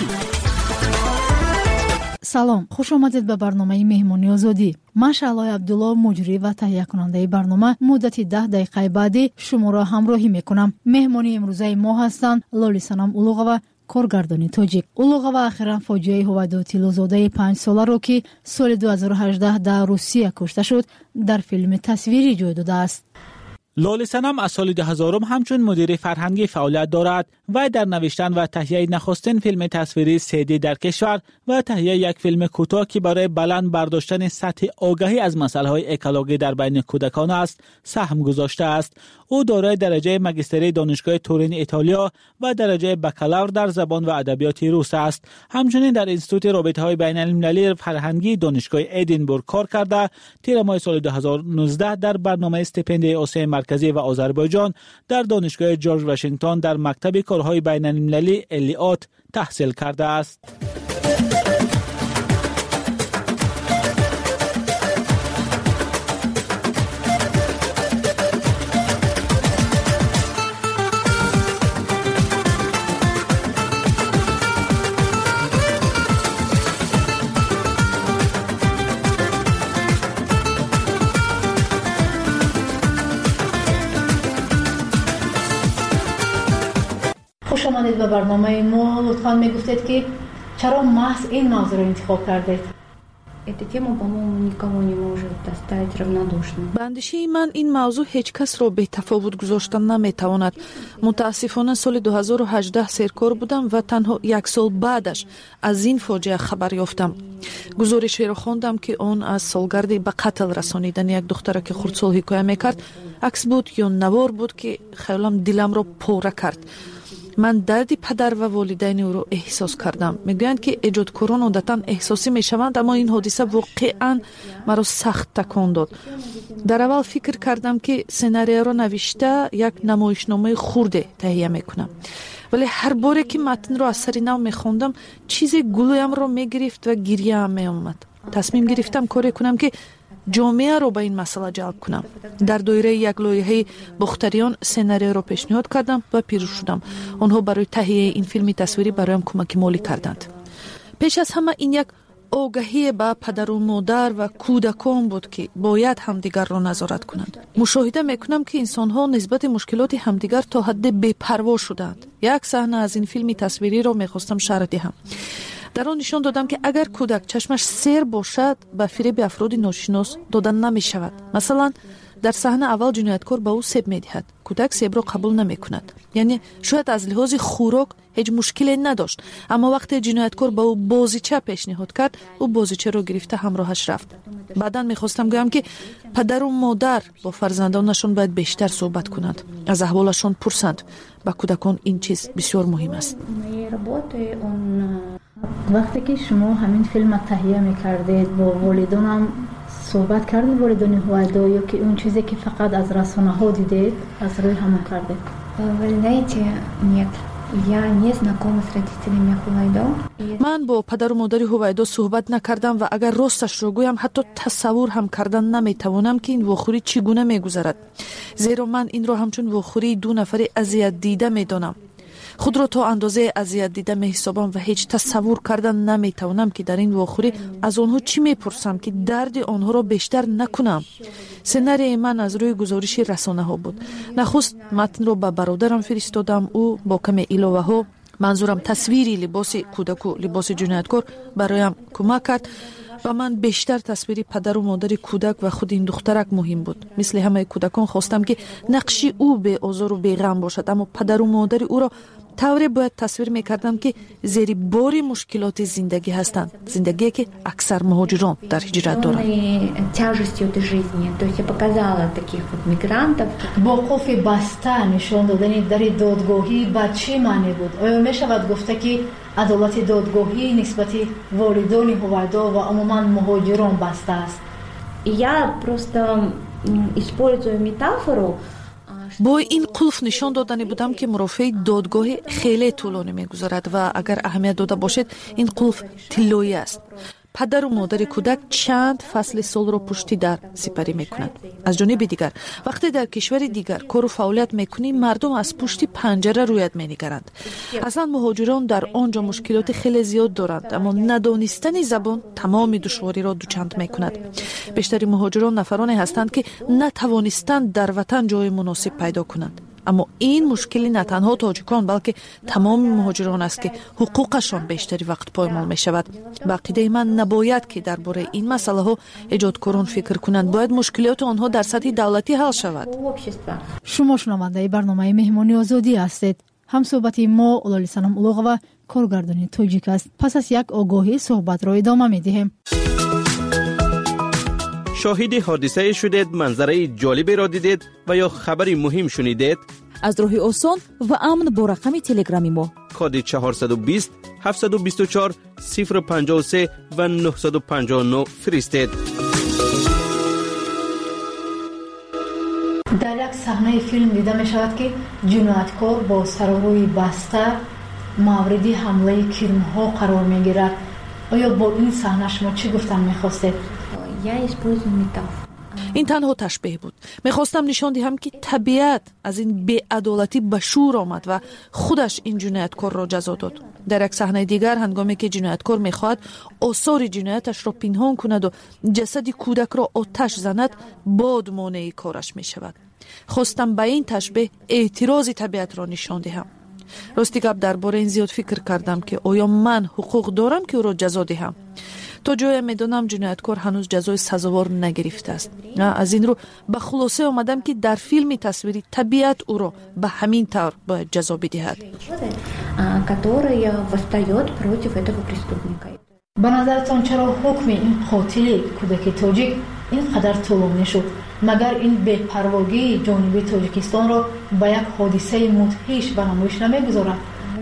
салом, хуш омадед ба барномаи меҳмони озодӣ. ман шаълои абдулло муҷрӣ ва таҳиякунандаи барнома муддати даҳ дақиқаи баъдӣ шуморо ҳамроҳӣ мекунам. меҳмони имрӯзаи мо ҳастанд лолисанам улуғова, коргардони тоҷик. улуғова ахиран фоҷиаи ҳувайдо тиллӯзодаи панҷсоларо ки соли ду ҳазору ҳаждаҳ дар русия кушта шуд, дар филми тасвирӣ ҷой додааст. لالسنم از سال دو هزار همچون مدیر فرهنگی فعالیت دارد و در نوشتن و تهیه نخستین فیلم تصویری سه دی در کشور و تهیه یک فیلم کوتاه که برای بلند برداشتن سطح آگاهی از مسائل اکولوژی در بین کودکان است سهم گذاشته است. او دارای درجه ماجستری دانشگاه تورین ایتالیا و درجه بکالور در زبان و ادبیات روس است. همچنین در انستیتوت رابطه‌های بین‌المللی فرهنگی دانشگاه ادینبورگ کار کرده. تیر ماه سال دو هزار و نوزده در برنامه استیپندیای آسیای مرکزی و آذربایجان در دانشگاه جورج واشنگتن در مکتب کارهای بین‌المللی الیات تحصیل کرده است. آمدید به برنامه ما. لطفاً میگفتید که چرا محض این موضوع رو انتخاب کردید؟ Эта тема, по-моему, никого не может оставить равнодушным. ба андешаи ман ин мавзӯъ ҳеҷ касро бетафовут гузоштан наметавонад. мутаассифона соли ду ҳазору ҳаждаҳ серкор будам ва танҳо як сол баъдаш аз ин фоҷиа хабар ёфтам. гузорешеро хондам ки он аз солгарди ба қатл расонидани як духтара ки хурдсол ҳикоя мекард акс буд ё навор буд ки хелам диламро пора кард. ман дарди падар ва волидайни ӯро эҳсос кардам. мегӯянд ки эҷодкорон одатан эҳсосӣ мешаванд, аммо ин ҳодиса воқеан маро сахт такон дод. дар аввал фикр кардам ки сценарияро навишта як намоишномаи хурде таҳия мекунам, вале ҳар боре ки матнро аз сари нав мехондам чизе гулӯямро мегирифт ва гирьяам меомад. тасмим гирифтам коре кунам ки ҷомеаро ба ин масъала ҷалб кунам. дар доираи як лоиҳаи бохтариён сценариеро пешниҳод кардам ва пирӯз шудам. онҳо барои таҳияи ин филми тасвирӣ бароям кӯмаки молӣ карданд. пеш аз ҳама ин як огаҳие ба падару модар ва кӯдакон буд ки бояд ҳамдигарро назорат кунанд. мушоҳида мекунам ки инсонҳо нисбати мушкилоти ҳамдигар то ҳадде бепарво шудаанд. як саҳна аз ин филми тасвириро мехостам шарҳ диҳам. дар он нишон додам ки агар кӯдак чашмаш сер бошад ба фиреби афроди ношинос дода намешавад. масалан, дар саҳна аввал ҷинояткор ба ӯ себ медиҳад. кӯдак себро қабул намекунад. яъне шояд аз лиҳози хӯрок ҳеҷ мушкиле надошт, аммо вақте ҷинояткор ба ӯ бозича пешниҳод кард, ӯ бозичаро гирифта ҳамроҳаш рафт. баъдан мехостам гӯям ки падару модар бо фарзандонашон бояд бештар суҳбат кунанд, аз аҳволашон пурсанд. ба кӯдакон ин чиз бисёр муҳим аст. вақте ки шумо ҳамин филма таҳия мекардед, бо волидонам суҳбат кардед, волидони ҳувайдо, ё ки он чизе ки фақат аз расонаҳо дидед аз рӯи ҳамон кардед? Вы знаете, нет. Я не знакома с родителями Хувайдо. ман бо падару модари Хувайдо суҳбат накардам ва агар росташро гӯям ҳатто тасаввур ҳам кардан наметавонам ки ин вохӯрӣ чӣ гуна мегузарад. зеро ман инро ҳамчун вохӯрии ду нафари азиятдида медонам. худро то андозае азиятдида меҳисобам ва ҳеҷ тасаввур кардан наметавонам ки дар ин вохӯрӣ аз онҳо чӣ мепурсам ки дарди онҳоро бештар накунам. сценарияи ман аз рӯи гузориши расонаҳо буд. нахуст матнро ба бародарам фиристодам. ӯ бо каме иловаҳо, манзурам тасвири либоси кӯдаку либоси ҷинояткор бароям кӯмак кард. ба ман бештар тасвири падару модари кӯдак ва худи ин духтарак муҳим буд. мисли ҳамаи кӯдакон хостам ки нақши ӯ беозору беғам бошад, аммо падару модари ӯро тавре бояд тасвир мекардам ки зери бори мушкилоти зиндагӣ ҳастанд. зиндагие ки аксар муҳоҷирон дар ҳиҷрат доранд. Тяжестью этой жизни. То есть я показала таких вот мигрантов. бо қулфи баста нишон додани дари додгоҳӣ ба чӣ маъне буд? оё мешавад гуфта ки адолати додгоҳӣ нисбати волидони ҳувайдо ва умуман муҳоҷирон баста аст? Я просто использую метафору. бо ин қулф нишон додане будам ки мурофиаи додгоҳи хеле тӯлонӣ мегузарад ва агар аҳамият дода бошед ин қулф тиллоӣ аст. падару модари кӯдак чанд фасли солро пушти дар сипарӣ мекунад. аз ҷониби дигар вақте дар кишвари дигар кору фаъолият мекунӣ, мардум аз пушти панҷара рӯят менигаранд. аслан муҳоҷирон дар он ҷо мушкилоти хеле зиёд доранд, аммо надонистани забон тамоми душвориро дучанд мекунад. бештари муҳоҷирон нафароне ҳастанд ки натавонистанд дар ватан ҷои муносиб пайдо кунанд. аммо ин мушкили на танҳо тоҷикон, балки тамоми муҳоҷирон аст ки ҳуқуқашон бештари вақт поймол мешавад. ба ақидаи ман набояд ки дар бораи ин масъалаҳо эҷодкорон фикр кунанд. бояд мушкилоти онҳо дар сатҳи давлатӣ ҳал шавад. шумо шунавандаи барномаи меҳмони озодӣ ҳастед. ҳамсӯҳбати мо лолисанам улуғова, коргардони тоҷик аст. пас аз як огоҳӣ суҳбатро идома медиҳем. شاهد حادثه شدید، منظره جالبی را دیدید و یا خبری مهم شنیدید؟ از راه آسان و امن با رقم تلگرامی ما کد چهارصد و بیست هفتصد و بیست و چهار صفر پنجاه و سه و نهصد و پنجاه و نه فرستید. در یک صحنه فیلم دیده می شود که جنایتکار با سر و روی بسته مورد حمله کرم‌ها قرار می گیرد. آیا با این صحنه شما چی گفتن می خواستید؟ این تنها تشبیه بود. میخواستم نشان دهم که طبیعت از این بی‌عدالتی به شور آمد و خودش این جنایتکار را جزا داد. در یک صحنه دیگر هنگامی که جنایتکار میخواهد آثار جنایتش را پنهان کند و جسد کودک را آتش زند، باد مانع کارش میشود. خواستم به این تشبیه اعتراض طبیعت را نشان دهم. راستی گپ درباره این زیاد فکر کردم که آیا من حقوق دارم که او را جزا دهم. تا جایی میدونم جنایتکار هنوز جزای سزاوار نگرفته است. از این رو به خلاصه آمدم که در فیلم تصویری طبیعت او را به همین طور باید جزا بدهد. به نظرتان چرا حکم این قاتل کودک تاجیک اینقدر طولانی شد؟ مگر این بی‌پرواگی جانبی تاجیکستان را به یک حادثه مدهش به نمایش نمیگذارد؟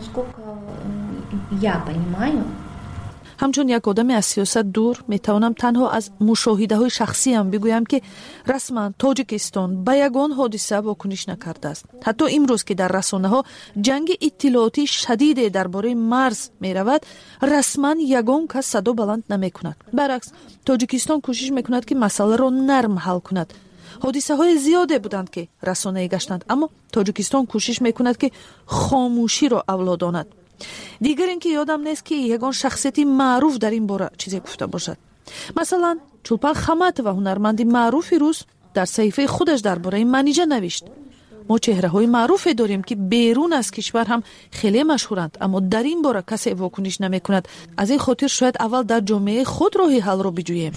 همچون یک آدم از سیاست دور میتوانم تنها از مشاهده های شخصی هم بگویم که رسما تاجیکستان به یگان حادثه واکنش نکرده است. حتی امروز که در رسانه ها جنگ اطلاعاتی شدید درباره مرز می رود، رسما یگان کس صدا بلند نمی کند. برعکس تاجیکستان کوشش می کند که مسئله را نرم حل کند. حادثه های زیاده بودند که رسانه‌ای گشتند، اما تاجیکستان کوشش می کند که خاموشی را اولاداند. دیگر اینکه یادم نیست که یگان شخصیتی معروف در این باره چیزی گفته باشد. مثلا چولپان خمات و هنرمندی معروفی روز در صحیفه خودش درباره منیژه نوشت. ما چهره های معروفی داریم که بیرون از کشور هم خیلی مشهورند، اما در این باره کسی واکنش نمی کند. از این خاطر شاید اول در جامعه خود راه حل را بجوییم.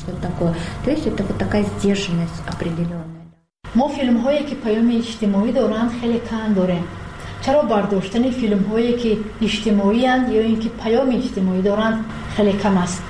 ما فیلم هایی که پیام اجتماعی دارند خیلی کم داریم. چرا برداشتن فیلم هایی که اجتماعی اند یا اینکه پیام اجتماعی دارند خیلی کم است؟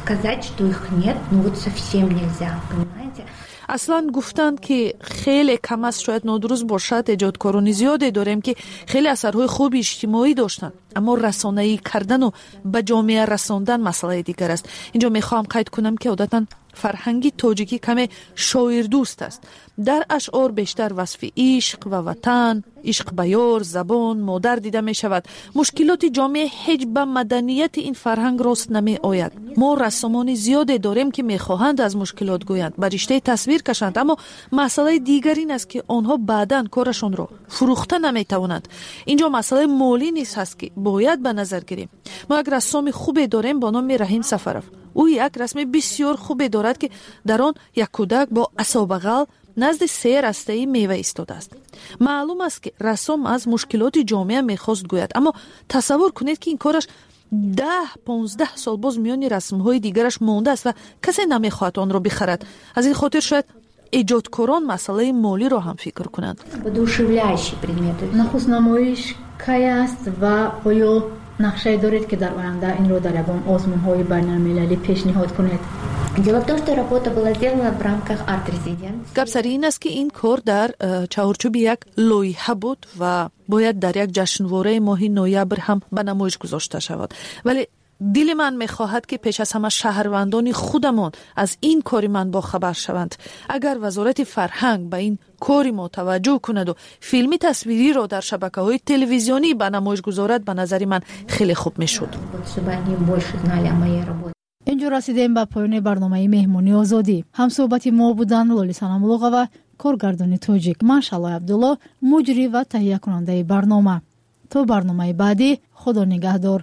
اصلا گفتند که خیلی کم است شاید نادرست باشد. ایجادکاران زیادی داریم که خیلی اثرهای خوب اجتماعی داشتند، اما رسانه‌ای کردن و به جامعه رساندن مسئله دیگر است. اینجا میخوام قید کنم که عادتاً فرهنگی تاجیکی کمی شاعر دوست است. در اشعار بیشتر وصف عشق و وطن، عشق به یار، زبان، مادر دیده می شود. مشکلات جامعه هیچ به مدنیت این فرهنگ راست نمی آید. ما رسامان زیادی داریم که می خواهند از مشکلات گویند، به رشته تصویر کشند، اما مسئله دیگر این است که آنها بعداً کارشان را فروخته نمی توانند. اینجا مسئله مالی نیست هست که باید به نظر گیریم. ما یک رسام خوبی داریم با نام رحیم سفرов. او یک رسم بسیار خوبی دارد که در آن یک کودک با عصابغل نزد سه رسته میوه ایستاده است. معلوم است که رسام از مشکلات جامعه میخواست گوید، اما تصور کنید که این کارش ده پانزده سال باز میان رسم‌های دیگرش مانده است و کسی نمیخواهد آن را بخرد. از این خاطر شاید ایجادکاران مسئله مالی را هم فکر کنند. نخست نمایش کی است و آیا نقشه دارید که در آینده این رو در یگان آزمون‌های بین‌المللی پیشنهاد کنید؟ گپ سر این است که این کار در چهارچوب یک لایحه بود و باید در یک جشنواره ماه نوامبر هم به نمایش گذاشته شود، ولی دل من میخواهد که پیش از همه شهروندان خودمان از این کار من با خبر شوند. اگر وزارت فرهنگ به این کاری ما توجه کند و فیلمی تصویری را در شبکه‌های تلویزیونی به نمایش گذارد، به نظر من خیلی خوب میشد. اینجا رسیدیم به پایان برنامه مهمونی آزادی. هم صحبت ما بودن لولی سنمولوغا و کارگردان توجیک. من شالای عبدالله مجری و تهیه کننده برنامه. تو برنامه بعدی خدا نگهدار.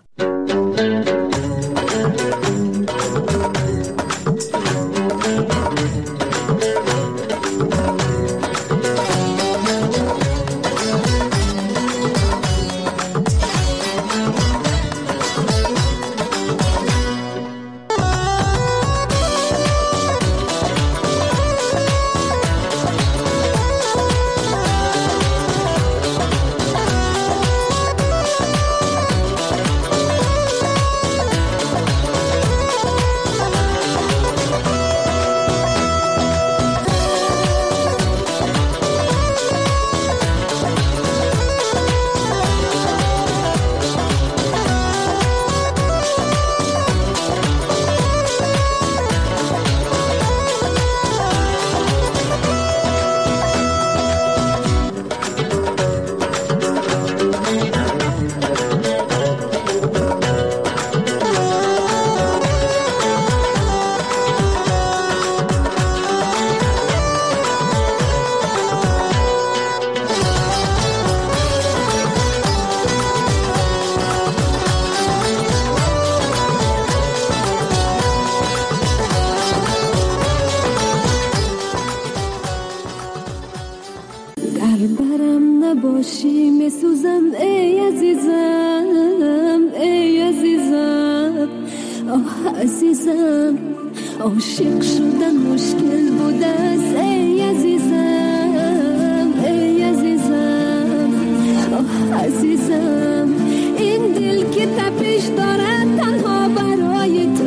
باشی میسوزم ای عزیزم ای عزیزم آه عزیزم عاشق شدن مشکل بوده است ای عزیزم ای عزیزم آه عزیزم این دل که تپش دارد تنها برای تو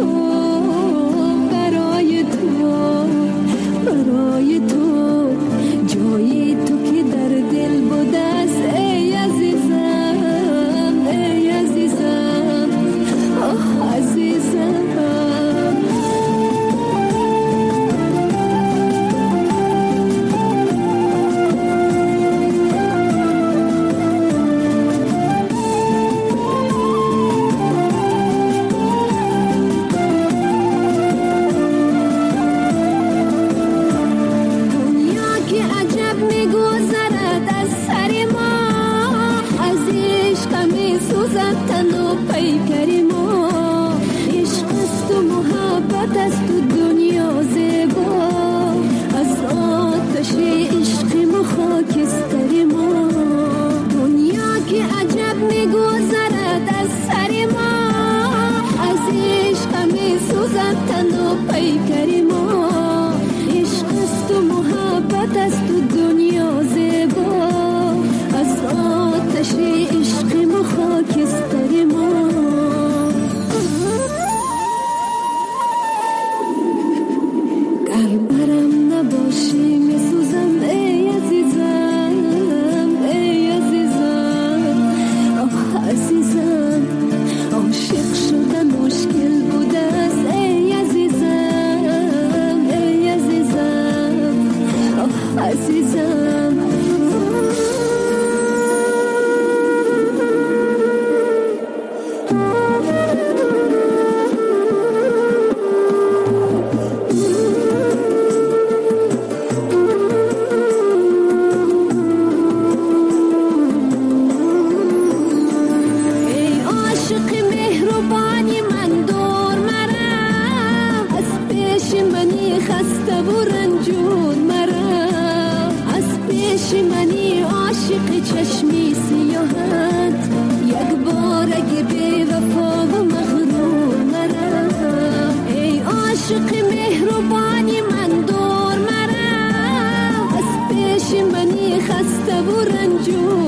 برای تو برای تو جایی تو که در دل بوده است ای عزیزم ای عزیزم آه عزیزم خسته و رنجور